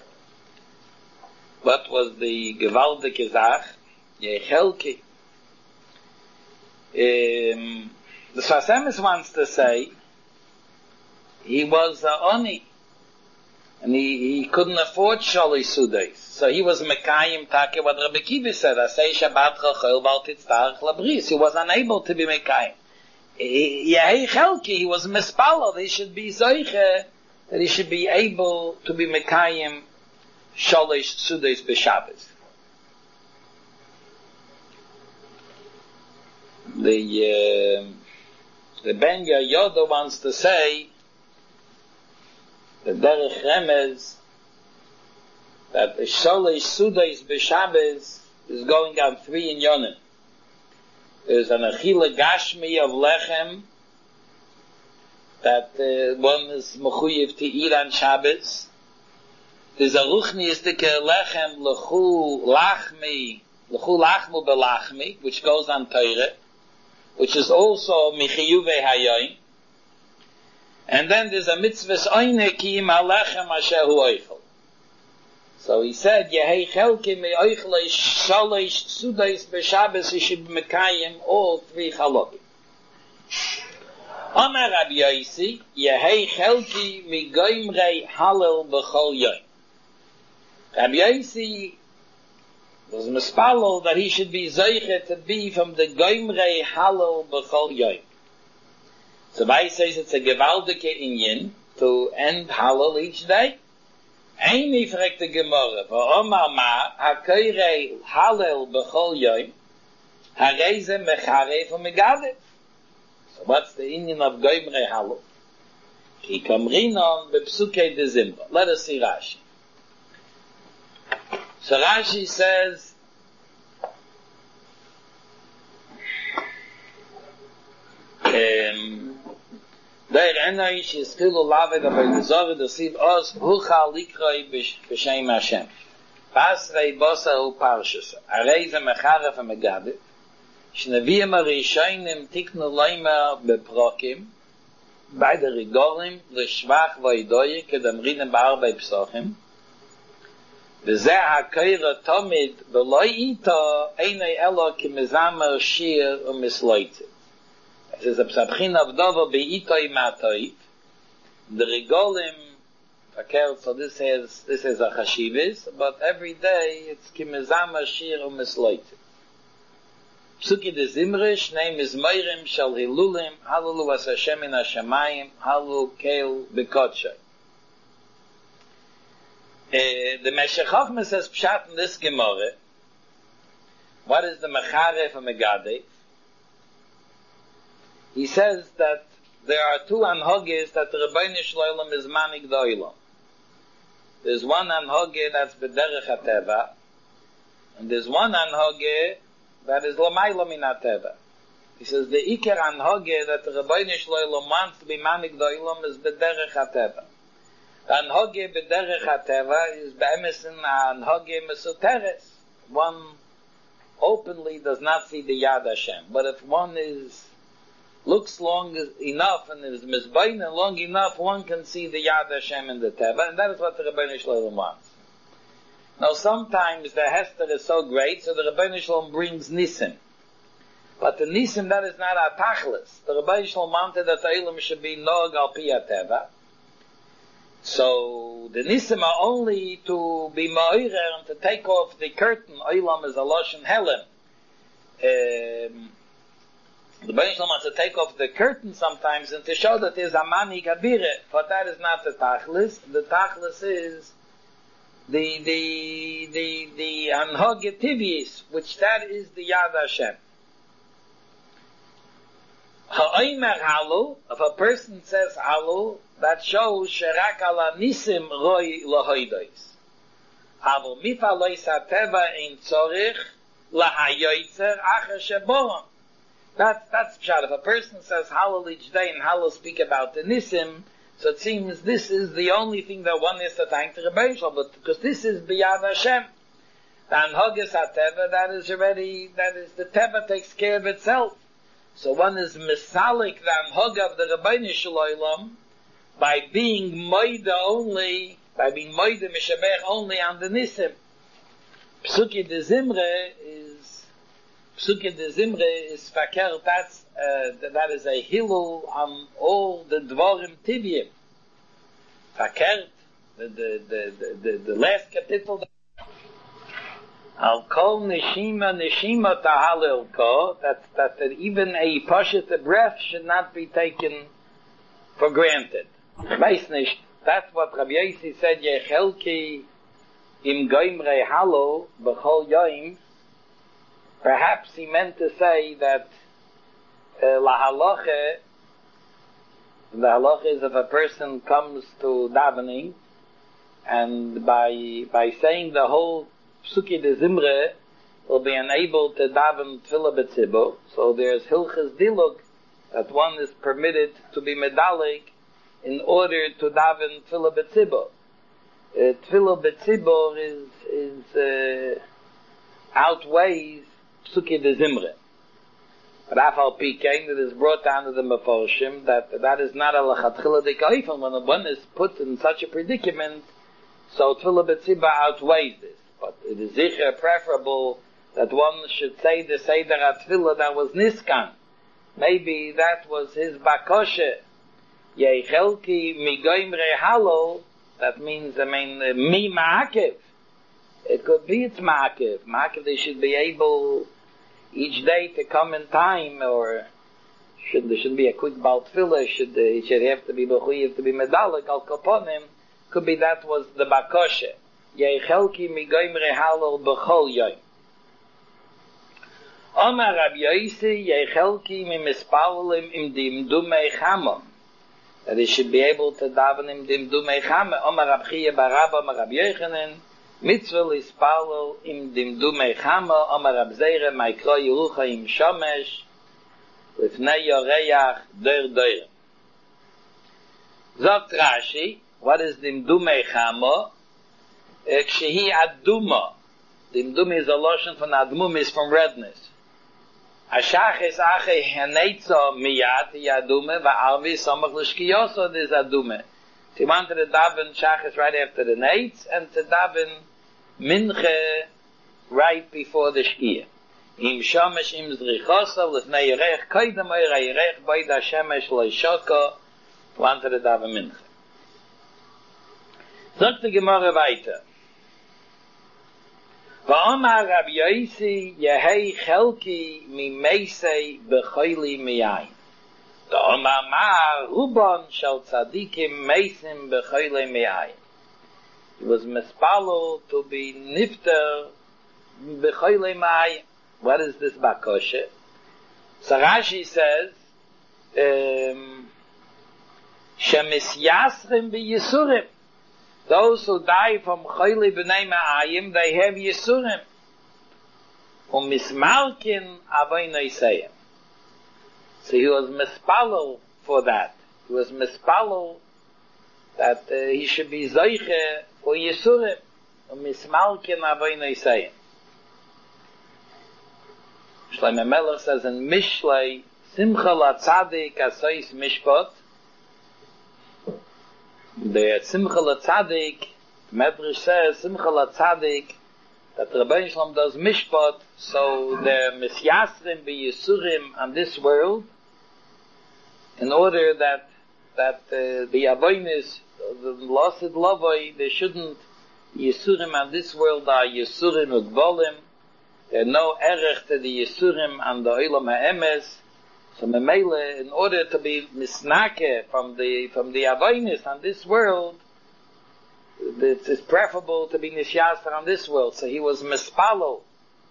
What was the gewaltige Zach? Yechelki. The Sfas Emes wants to say he was Oni. And he couldn't afford Shali Sudes. So he was Mekayim Take, what Rabbi Kiva said, Asay Shabbat Chachol Bal Titztarech Labris. He was unable to be Mekayim. Yehei Chelki, he was Mispalo, that he should be Zoiche, that he should be able to be Mekayim Shalish Sudes B'Shabbos. The Ben Yehoyada wants to say the Derech Remez that the Shalish Sudos B'Shabbos is going on 3 in Yonim. There's an Achila Gashmi of Lechem that one is Mechuyev to eat on Shabbos. There's a Ruchniistic Lechem Lechu Lachmu Belachmi, which goes on Torah, which is also Michiyuve Hayoim. And then there's a mitzvahs oine ki im alechem asher hu oichel. So he said, Yehei chelki me oichlei shalish sudos b'Shabbos, he should be mekayim all 3 chalokim. Amar Rab Yosi, Yehei chelki me goimrei halel b'chol yoim. Rab Yosi was mispalel that he should be zeiche to be from the goimrei halel b'chol yoim. So Bai says it's a gewaldige inyan to end Hallel each day. Eini fragt the Gemara, V'omar ma, ha-koirei Hallel b'chol yoim, ha-reize mecharef u'megadev. So what's the inyan of Goimrei Hallel? Ki kamrinon b'psukei de Zimra. Let us see Rashi. So Rashi says, Der Enaish is Pilu Lavid aber Gezorah the Siv Oz Hucha Likroi B'Shem Hashem Pasrei Bosa Hu Parshasa Arei Ze Mecharef HaMegadev Shneviyim HaRishayim Tiknu Leimer Beprokim bei der Rigorim L'Shvach V'Idoye Kedamrinem Ba'arbei Psochim V'Zeh HaKoira Tomid V'Loi Ito Einei Elo Kimezamer Shir U'Misloitzit. It says, Absabchin Avdova Be'itoi Matoit. The Rigolim, so this is a Chashivas, but every day it's Kimezama Shir U'Misloitzit. Psuki de Zimrish, name is Meirim Shal Hilulim, Hallelu As Hashem in Hashemayim, Hallelu Keil Bekotchay. The Meshech Chochmah says Pshat in this Gemara. What is the Mecharef HaMegadev? He says that there are 2 anhogis that the Rebbeinu Shloilem is manig doilom. There's one anhoge that's b'derech hateva, and there's one anhoge that is l'mayla min hateva. He says the iker anhoge that the Rebbeinu Shloilem wants to be manig doilom is b'derech hateva. The anhoge b'derech hateva is be'emesin anhoge mesuteres. One openly does not see the Yad Hashem, but if one looks long enough and is misbayin and long enough, one can see the Yad Hashem in the Teva, and that is what the Rebbeinu Shloilem wants. Now sometimes the Hester is so great, so the Rebbeinu Shalom brings Nisim. But the Nisim, that is not a Tachlis. The Rebbeinu Shalom wanted that the Eilim should be Nog al Pi HaTeva. So the Nisim are only to be Ma'orer and to take off the curtain. Eilam is a Lashon Helem. The Rebbeinu Shalom wants to take off the curtain sometimes and to show that there's a Mani Kabire. But that is not the Tachlis. The Tachlis is the Anhog Tivius, which that is the Yad Hashem. Ha'omer halu, if a person says halu, that shows sherak ala nisim roi lahoidois. Aval mifalois hateva ein tzorich lahayoytzer acher sheboram. That's pshat. If a person says halal each day and halal speak about the nisim, so it seems this is the only thing that one is to thank the Rebbeinu Shalom, but because this is biyad Hashem. The anhogas hateva, that is the teva takes care of itself. So one is misalik the anhoga of the Rebbeinu Shalom by being moida only, by being moida mishabech only on the nisim. Psuki de Zimre is fakir. That is a hilul on all the dvorim tivim. Fakir, the last kapitel. Al kol neshima tahalil ko, that even a pashat, the breath should not be taken for granted. Weiß nicht, that's what Rabbi Yossi said, Yechelki im goimrei halo b'chol yoim. Perhaps he meant to say that la halacha, the halacha is if a person comes to davening, and by saying the whole Psuki de Zimre will be unable to daven Tfilah B'tzibur. So there's Hilchas Diluk that one is permitted to be medalik in order to daven Tfilah B'tzibur. Tfilah B'tzibur is outweighs Psuki de Zimre. But Afal Pikein, that is brought down to the Meforshim, that is not a Lachatchila Dikaifim. When one is put in such a predicament, so Tfilah B'tzibur outweighs this. But it is sicher preferable that one should say the Seder HaTfilah that was Niskan. Maybe that was his bakoshe. Yechelki migoimre halo, that means, mi ma'akev. It could be it's ma'akev. Ma'akev, they should be able each day to come in time, or there shouldn't be a quick bal tefillah, it should have to be b'chuyev, to be medalik, al kaponim. Could be that was the bakoshe. Yechelki migoimre halo b'chol yoyim. Omar Rabbi Yossi, Yechelki mimispalim im dimdumei chamon. That he should be able to daven im dimdumei chamon. Omar Rabbi Chiya Barabba, Omar Rabbi Yochanan, mitzvah ispalel im dimdumei chamon. Omar Rabbi Zeira, Maikro Yerucha im shomesh, lifnei yoreach doir. Zogt Rashi, what is dimdumei chamon? Kshehi aduma. Dimdum is a lotion from admum, is from redness. Ashachis ache hanetzo miyat yadume va'arvi samach l'shkiyoso des adume. So he wanted to daven shachis right after the nates, and to daven minche right before the shkiyah. Im shomesh im zrichoso l'fnei yerech koydem oir yerech boida shemesh loishoko. Wanted to daven minche. Sagt die Gemara weiter. Va'omar Rabbi Yossi yehei chelki mimeisei b'choili miyayin. Va'omar ma ruban shel tzadikim meisim b'choili miyayin. He was mispalo to be nifter b'choili miyayin. What is this bakoshe? So Rashi says, shemisyasrim b'yisurim. Those who die from Chayli B'nei Ma'ayim, they have Yisurim. Mismalkin Avoinoi Seyem. So he was mispalo for that. He was mispalo that he should be Zoiche for Yisurim. Mismalkin Avoinoi Seyem. Shlomo Melech says in Mishlei, Simcha LaTzadik Asois Mishpat, the Simcha LaTzadik Medrash says, Simcha Latzadik, that Rabbeinu Shalom does mishpat, so the misyasrim b'yisurim on this world, in order that the avonis, the lost lavoi, they shouldn't yisurim on this world are yisurim ugbolim. There are no erech to the yisurim on the olam ha'emes. So memele, in order to be misnake from the avonis on this world, it's preferable to be nishyasar on this world. So he was mispalo.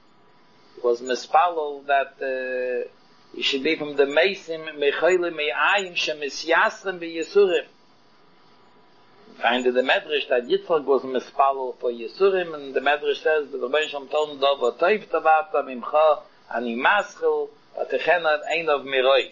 That he should be from the meisim mechoyle me'ayim shemisyasrim b'yisurim. Find in the Medrash that Yitzchak was mispalo for Yisurim, and the Medrash says that the Rebbeinu Shalom told him, "Dov otoiv tavata mimcha ani maschil v'techenad ein of mirois."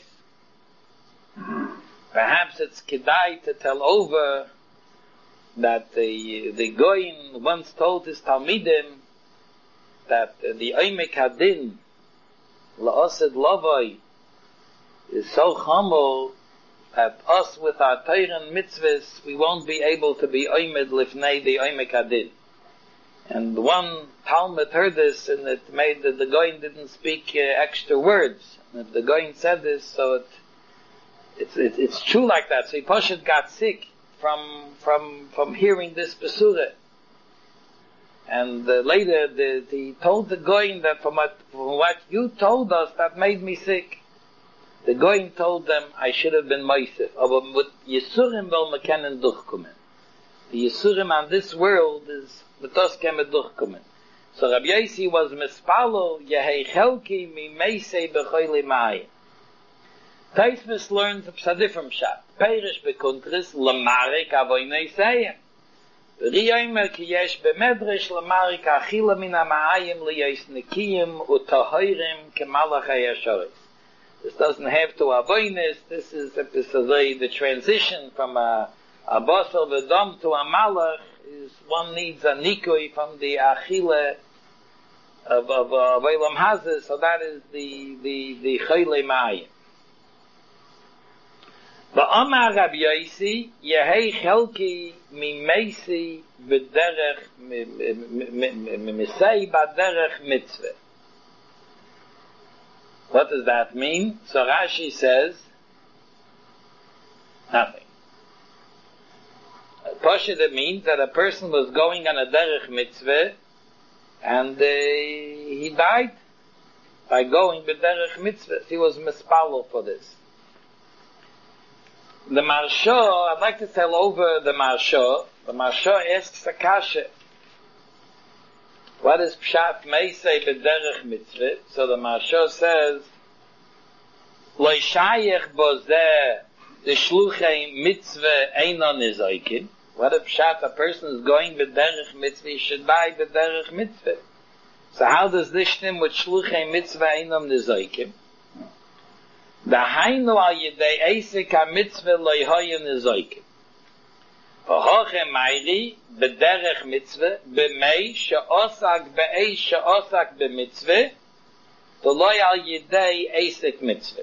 Perhaps it's kedai to tell over that the Goyin once told his Talmidim that the Oimek Hadin la'osid lavoi is so chamor that us with our Torah and mitzvahs we won't be able to be oimed lifnei the Oimek Hadin. And one Talmud heard this, and it made that the Goyin didn't speak extra words. And if the Goyin said this, so it's true like that. So he Poshet got sick from hearing this Pesura. And later he told the Goyin that from what you told us, that made me sick. The Goyin told them, I should have been Moisef. Aber mit Yisurim will me kennen durchkommen. The Yisurim on this world is, mit us can me durchkommen. So Rabbi Yossi was mispalo, Yehei chelki mi meisei bechoyle ma'ayim. Taisvis learns a different shot. Perish bekuntris, lamarik avoinei seyem. Riyomer ki yesh bemedrash lamarik achila min ha'ma'ayim liyos nekiyim utahoirim kemalach hayashoris. This doesn't have to avoinus. This is the transition from a basar v'dam to a malach. Is one needs a nikui from the achila of olam hazeh. So that is the choyle ma'ayim. Ba'amar Rabbi Yossi yehei chelki mimeisi b'derech misei b'derech mitzvah. What does that mean? So Rashi says, nothing. Poshet, it means that a person was going on a derech mitzvah, and he died by going b'derech mitzvah. He was mispalo for this. The Marsha, I'd like to tell over the Marsha. The Marsha asks a kasha. What is Pshat Meisei b'derech mitzvah? So the Marsha says, Lo shayech bozeh the shluchei mitzvah einon nizoikin. What if Pshat, a person is going b'derech mitzvah, he should die b'derech mitzvah. So how does this stem with shluchei mitzvah einon nizoikin? Dahainu al yedei eisek ha-mitzvah lo yhoyen nizoikin. V'hoche mayri b'derech mitzvah b'mei she'osak b'ei she'osak b'mitzvah v'lo al yedei eisek mitzvah.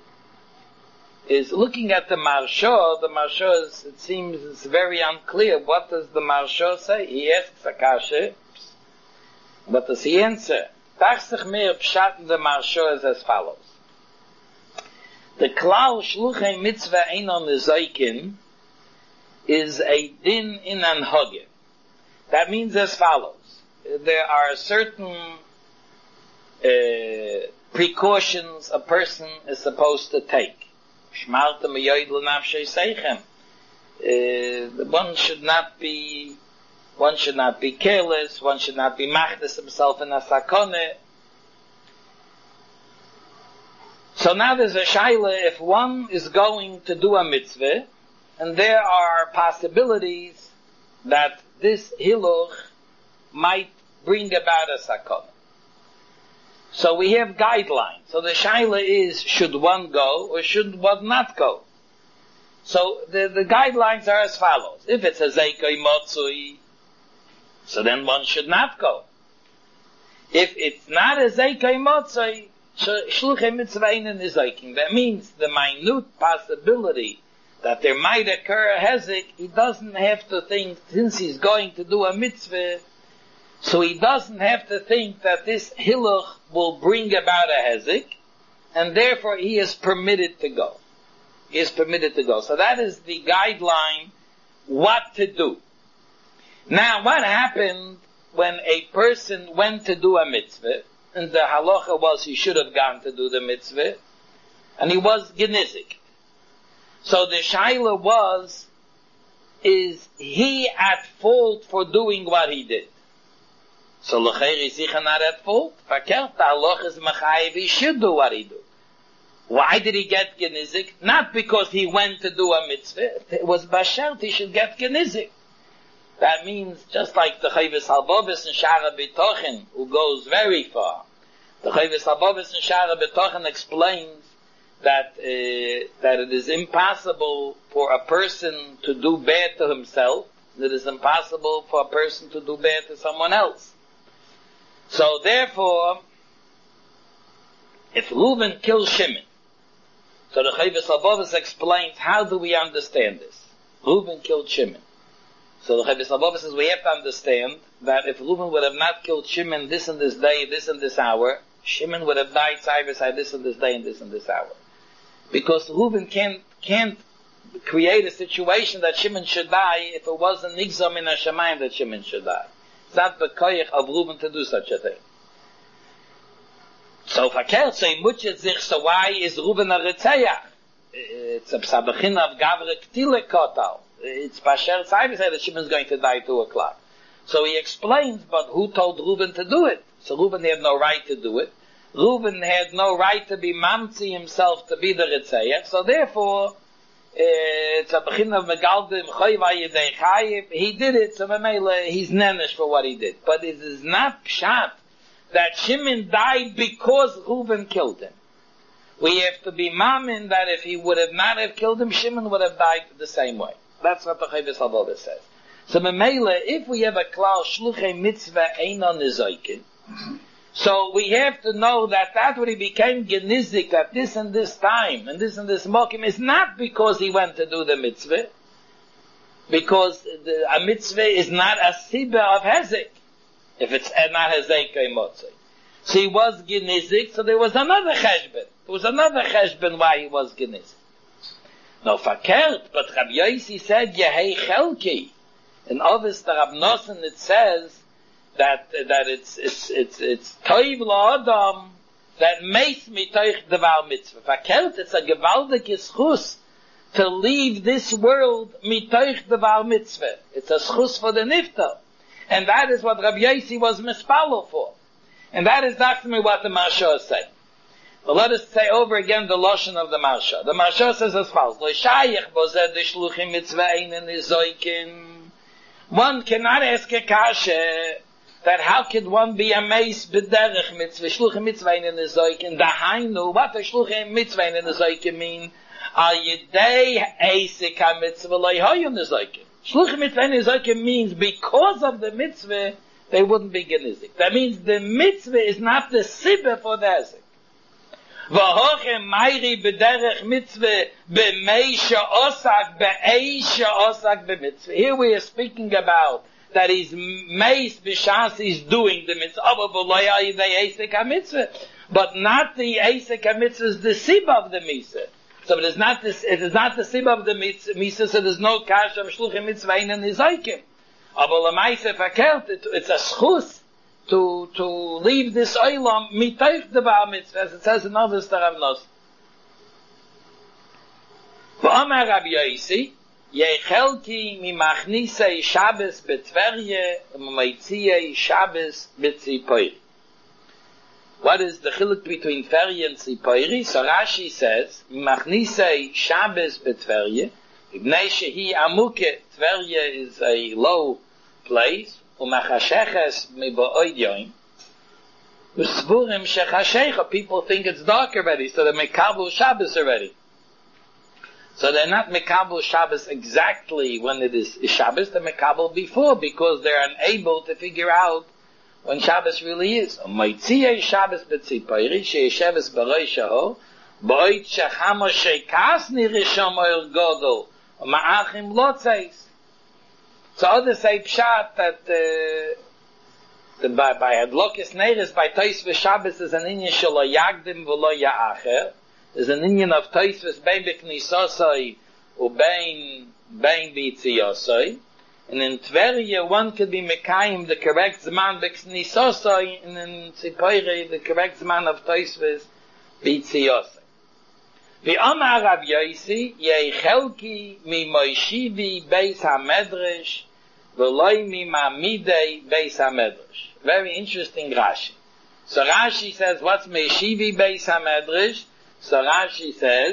Is looking at the Marsha is, it seems it's very unclear. What does the Marsha say? He asks Akasha. What does he answer? Tachsich mehr pshat in the Marsha is as follows. The klal shluchei mitzvah einon nizoikin is a din in anhage. That means as follows. There are certain precautions a person is supposed to take. One should not be careless, one should not be machdis himself in a sakone. So now there's a shaila, if one is going to do a mitzvah, and there are possibilities that this hiluch might bring about a sakone. So we have guidelines. So the shaila is, should one go or should one not go? So the guidelines are as follows. If it's a zeikoi motzui, so then one should not go. If it's not a zeikoi motzui, shluchei mitzvah einon nizoikin. That means the minute possibility that there might occur a hezek, he doesn't have to think, since he's going to do a mitzvah, so he doesn't have to think that this hiluch will bring about a hezek, and therefore he is permitted to go. He is permitted to go. So that is the guideline, what to do. Now, what happened when a person went to do a mitzvah, and the halacha was he should have gone to do the mitzvah, and he was genizik. So the shaila was, is he at fault for doing what he did? So l'cheir is he not at fault? Verkehrt, the halacha is mechayev, he should do what he did. Why did he get genizik? Not because he went to do a mitzvah. It was bashert, he should get genizik. That means, just like the Chayvis Halbobis and Shara B'tochen, who goes very far, the Chayvis Halbobis and Shara B'tochen explains that it is impossible for a person to do bad to himself, it is impossible for a person to do bad to someone else. So therefore, if Reuven kills Shimon, so the Chayvis Halbobis explains, how do we understand this? Reuven killed Shimon. So the Chayvis Halbobis says we have to understand that if Reuven would have not killed Shimon this and this day, this and this hour, Shimon would have died side by side this and this day and this and this hour. Because Reuven can't create a situation that Shimon should die if it wasn't nigzam in Hashemayim that Shimon should die. It's not the koyach of Reuven to do such a thing. So verkehrt, so muchet sich, so why is Reuven a Retzeyach? It's a psabachin of Gavre Ktile Kotal. It's Basher Tzai said that Shimon is going to die 2 o'clock. So he explains, but who told Reuven to do it? So Reuven had no right to do it. Reuven had no right to be mamtzi himself to be the Retzeyach. So therefore, it's a bechin of Megaldim Choyva Yedei Chayiv. He did it, so Mamela, he's nenish for what he did. But it is not pshat that Shimon died because Reuven killed him. We have to be mamin that if he would have not have killed him, Shimon would have died the same way. That's what the Chayvis Halbobis says. So Mamela, if we have a klal shluchei mitzvah einon nizoikin, so we have to know that when he became genizik at this and this time, and this mokim, is not because he went to do the mitzvah, because a mitzvah is not a sibah of hezek, if it's not hezek motzei. So he was genizik, so there was another cheshbon. There was another cheshbon why he was genizik. No, verkehrt, but Rabbi Yossi said, Yehei Chelki. In Ovis, the Rab Nosson, it says that it's Toiv La'adam, that meis mitoich devar mitzvah. Verkehrt, it's a gewaldige schus to leave this world mitoich devar mitzvah. It's a schus for the niftar. And that is what Rabbi Yossi was mispalo for. And that is definitely what the Marsha is saying. But let us say over again the Lashon of the Marsha. The Marsha says as follows, one cannot ask a kasha that how could one be a meis b'derech mitzvah, shluchim mitzvah in the zoikin, dahainu, what does shluchim mitzvah in the zoikin mean? Al yedei eisik ha-mitzvah loihoyu in the zoikin. Shluchim mitzvah in the zoikin means because of the mitzvah, they wouldn't be genizik. That means the mitzvah is not the sibah for the ezik. V'hochem mayri b'derech mitzvah b'meisha osak b'eisha osak b'mitzvah. Here we are speaking about that he's meis b'shas, he's doing the mitzvah, but not the eisek ha-mitzvah is the sibah of the mitzvah. So it is not the sibah of the mitzvah, so there's no kash of shluchim mitzvah in nizaykim. Aber l'maisa verkehrt, it's a schus to leave this olam mitoich the bar mitzvah, as it says in others the Rav Nosson. V'amar Rabbi Yossi, Yechelki mimachnisei Shabbos betverye u'maitziei Shabbos b'tzipoiri. What is the chiluk between Tverye and Tzipoiri? So Rashi says, mimachnisei Shabbos betverye, ibnei shehi amuke, Tverye is a low place, u'machasheches mi'ba'oid yoim, u'svurim shechashecha, people think it's dark already, so they're mekabel Shabbos already. So they're not mekabel Shabbos exactly when it is Shabbos, they're mekabel before, because they're unable to figure out when Shabbos really is. U'maitziyei Shabbos b'tzipoiri, she'yesheves b'roi shaho, ba'oid shechamo she'kasni rishom oil godol, Ma'achim Lotzeis. So others say Pshat that by Adlokis Neiris, by Toisves Shabbos is an inyan shelo yagdim v'lo ya'acher. There's an inyan of Toisves bein b'knisosoi u'bein b'yitziyosoi. And in Tverje, one could be mekayim the correct zman b'knisosoi, and in Tzipoire, the correct zman of Toisves b'yitziyosoi. V'amar Rav Yosi, Yeichelki mi Moishivi beis ha-medrash, v'loi mi ma'amidei beis ha-medrash. Very interesting Rashi. So Rashi says, what's Moishivi beis ha-medrash? So Rashi says,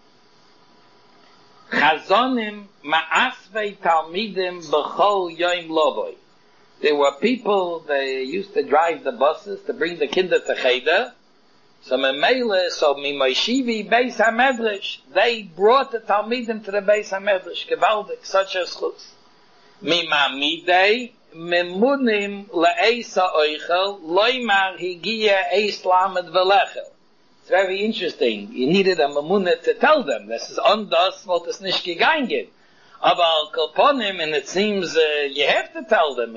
Chazonim ma'asvei talmidim b'chol yoim lovoi. There were people, they used to drive the buses to bring the kinder to Cheder. So Memele, so Mimoishivi Beis HaMedrash, they brought the Talmidim to the Beis HaMedrash, Gevaldik, such as Chutz. Mimamidei, Memunim Le'esa Oichel, Loimar Higia Eis Lamed Velechel. It's very interesting. You needed a Memunah to tell them, this is Ondas, what is nicht gegangen. Aber Kolponim, and it seems, you have to tell them,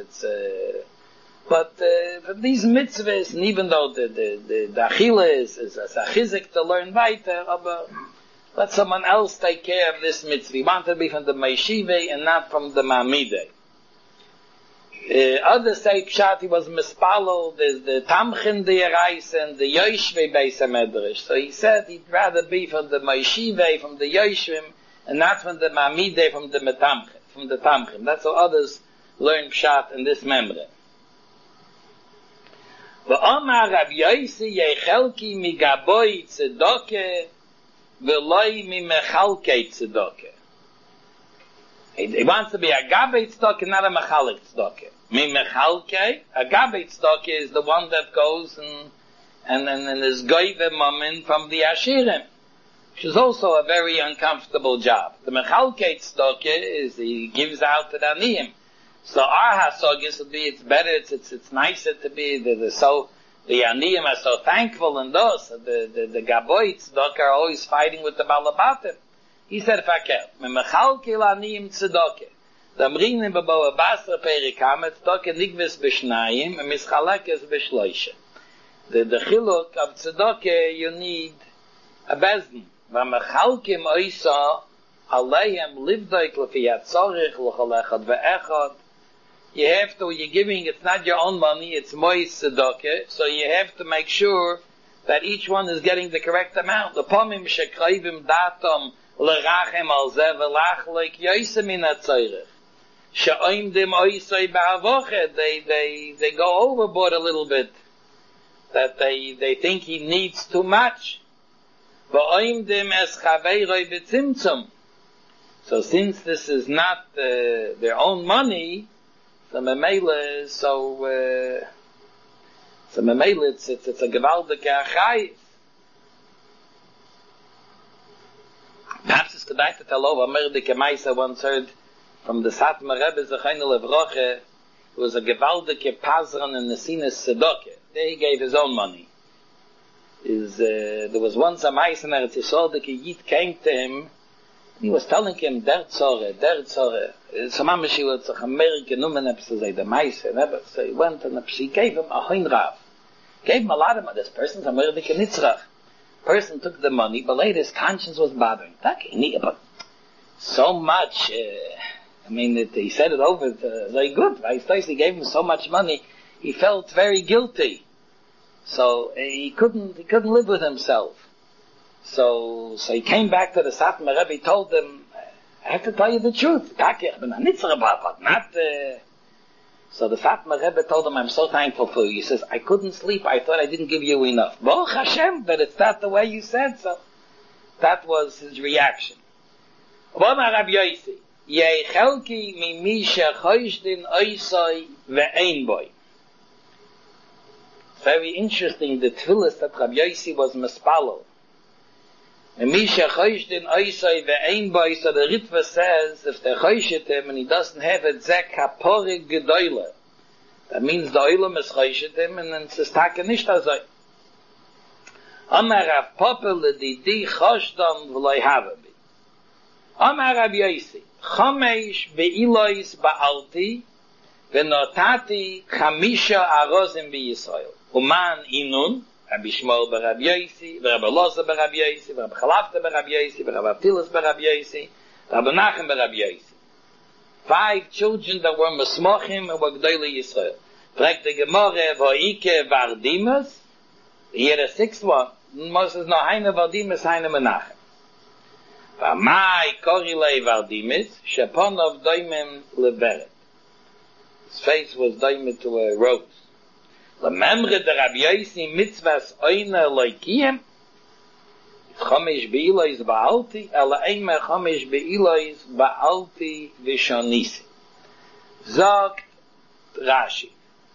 but for these mitzvahs, and even though the achila is a chizik to learn weiter, let someone else take care of this mitzvah. We want to be from the Meishive and not from the Ma'amidei. Others say Pshat, he was mispalo, there's the Tamchin De'erais and the Yoshve Beis HaMedrash. So he said he'd rather be from the Meishive, from the Yoshvim, and not from the Ma'amidei, from the Tamchin. That's how others learn Pshat in this memory. V'omar Rav Yosi Yeichelki mi Gaboi Tzedoke v'loi mi Mechalkei Tzedoke. He wants to be a Gabei Tzedoke, not a Mechalek Tzedoke. Mi Mechalkei, a Gabei Tzedoke is the one that goes and is goive mammon from the Ashirim, which is also a very uncomfortable job. The Mechalkei Tzedoke is he gives out to the Aniyim. So our hasogis would be, it's better, it's nicer to be, the Aniyim are so thankful in those, the Gaboy Tzedok are always fighting with the Balabatim. He said, Fakel, Memechalke l'Aniyim Tzedoke, Damrinim b'boa basra perikam, Tzedoke nigves b'shnayim, and mischalekes b'shloishe. The chiluk of Tzedoke, you need a bezdin. V'mechalkim oisa, aleihem livdoik l'fi yatzorich, l'chol echad ve'echad. You have to, you're giving, it's not your own money, it's mois tzedakah, so you have to make sure that each one is getting the correct amount. The pomim shekrayvim datam lerachem al zeh velach like yoisem in atzayrech. She'oimdim oisay ba'avoche, they go overboard a little bit. That they think he needs too much. V'oimdim es chaveiroi b'tzimtzum. So since this is not their own money, so Memele, it's a gewaldige achayis. Perhaps it's good to tell over Merdike Maisa once heard from the Satmar Rebbe Zechayna Levroche, who was a gewaldige Pazran in the Sinus Sedoke. There he gave his own money. There was once a Maisa in Eretz Yisrael, the Yid came to him. He was telling him, der Tzore. So Mamashi was a American woman, the mice, so he went and he gave him a hoinrav. Gave him a lot of money. This person's a American Nitzrach. Person took the money, but later his conscience was bothering. But so much, he said it over very good, right? He gave him so much money, he felt very guilty. So he couldn't live with himself. So he came back to the Satmar Rebbe, he told them, I have to tell you the truth. So the Satmar Rebbe told him, I'm so thankful for you. He says, I couldn't sleep, I thought I didn't give you enough. Baruch Hashem, but it's not the way you said so. That was his reaction. V'omar Rav Yosi, Yeichelki mimi shechoishdin oisoi ve'ein boi. Very interesting, the tefillas that Rav Yosi was mispalo. And Misha Choishdin Oisai ve'ein boi, so the Ritva says, if they choishet him and he doesn't have it, Zek haporig gedoyle. That means the oilam is choishet him, and then it's taka nicht azoi. Amar Rav Popel ledidi choshdam v'loi havabi. Amar Rabbi Yossi, Chomesh be'ilois ba'alti, v'notati chamisha arozim b'Yisrael. Uman inun, Rabbi Shmuel b'Rabbi Yossi, v'Rabbi Elazar b'Rabbi Yossi, v'Rabbi Chalafta b'Rabbi Yossi, v'Rabbi Avtilas b'Rabbi Yossi, Rabbi Nachem b'Rabbi Yossi. 5 children that were Mesmochim and were Gdolei Yisrael. Fragt the Gemara, V'oike Vardimas, here the 6th one, Moses no Heine Vardimas, Heine Menachem. V'amai Korilei Vardimas, Sheponov Doimim Leberet. His face was doimed to a rose. L'memre de Rabbi Yossi mitzvahs oina loikiyem, Chomesh be'ilois ba'alti, ala eime chomesh be'ilois ba'alti v'shonisi. Sagt Rashi.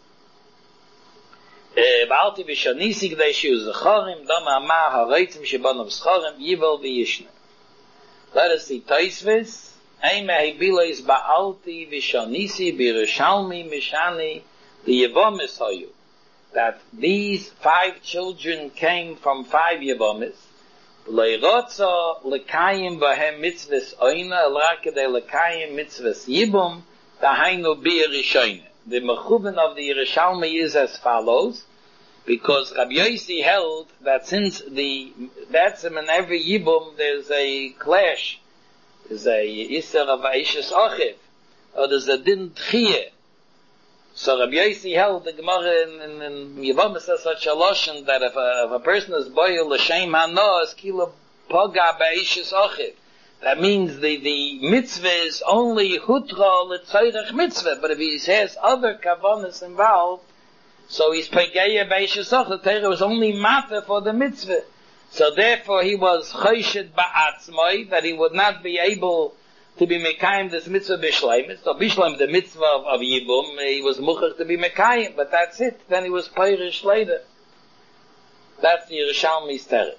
Ba'alti v'shonisi g'day shiu zechorim, dama ma ha'reitzim shebonov zechorim, yivel v'yishne. Let us see Tosfos. Eime be'ilois ba'alti v'shonisi, b'Yerushalmi mishani, the Yevomis hoyu. That these 5 children came from 5 Yevomis. Leirotza lekayim bahem mitzvahs oina elrakadei lekayim mitzvahs yibum dahainu b'Yerushalmi. The mechuven of the Yerushalmi is as follows, because Rabbi Yossi held that since that's in every yibum there's a clash, there's a iser of Aishes Ochiv, or there's a din tchiyeh. So Rabbi Yossi held the Gemara in Yevomis says such a lotion that if a person is boil l'shem hano is kila poga ba'ishes ochiv. That means the mitzvah is only hutra l'tzayrach mitzvah, but if he has other kavanas involved, so he's pegeya ba'ishes ochiv. The Torah was only matter for the mitzvah. So therefore he was choshed ba'atzmai, that he would not be able to be mekayim this mitzvah b'shleimus. So b'shleim, the mitzvah of Yibum, he was muchach to be mekayim, but that's it. Then he was peirish later. That's the Yerushalmi's teretz.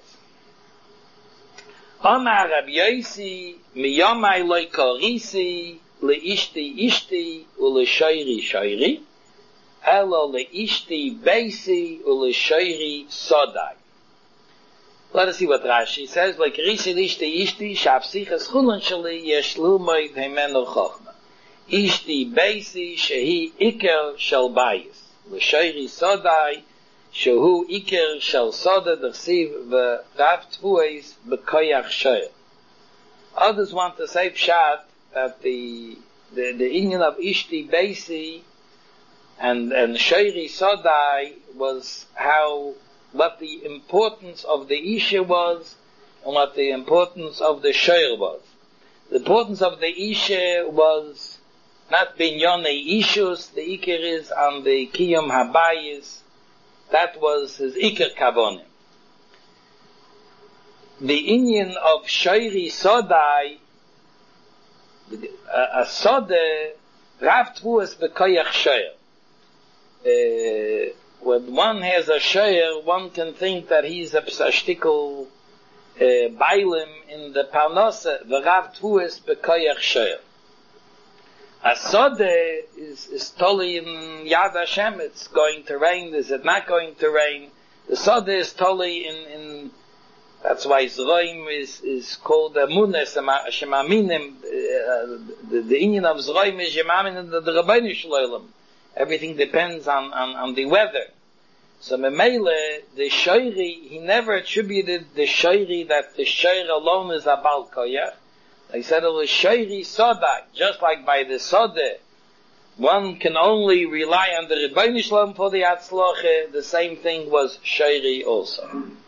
Amar Rabbi Yossi, miyomai loy korisi, le'ishti ishti, u'le'shoiri shoiri, elo le'ishti beisi, u'le'shoiri sodai. Let us see what Rashi says. Like Risi Ishti Ishti Shapsichas Chulan Shali Yeshlu Moed Hemenu Chochma. Ishti Beisi Shehi Iker Shel Bayis. L'Shoiri Sodai Shehu Iker Shel Soda D'Chsiv V'Rav Tvueis B'Koyach Shoyer. Others want to say Pshat that the union of Ishti Beisi and Shoiri Sodai was what the importance of the Isha was, and what the importance of the Shoyer was. The importance of the Isha was not Binyone Ishus, the Iker is on the Kiyum Habayis, that was his Iker Kavonim. The Inyan of Shoiri Sodai, a Sode, Rav Tvuas B'Koyach Shoyer. When one has a shoyer, one can think that he's a shtickle bailim in the parnasa, the Rav Tvuas B'Koyach shoyer. A sode is totally in Yad Hashem, it's going to rain, is it not going to rain? The sode is totally in that's why Zroim is called Amunes, Shemaminim, the Indian of Zroim is Shemamin, the Rabbeinu Shloim. Everything depends on the weather. So Memele, the Shoiri, he never attributed the Shoiri that the Shoir alone is a Bal Koyach. He said it was Shoiri Sodai, just like by the Sode, one can only rely on the Rebbeinu Shalom for the Atzloche, the same thing was Shoiri also.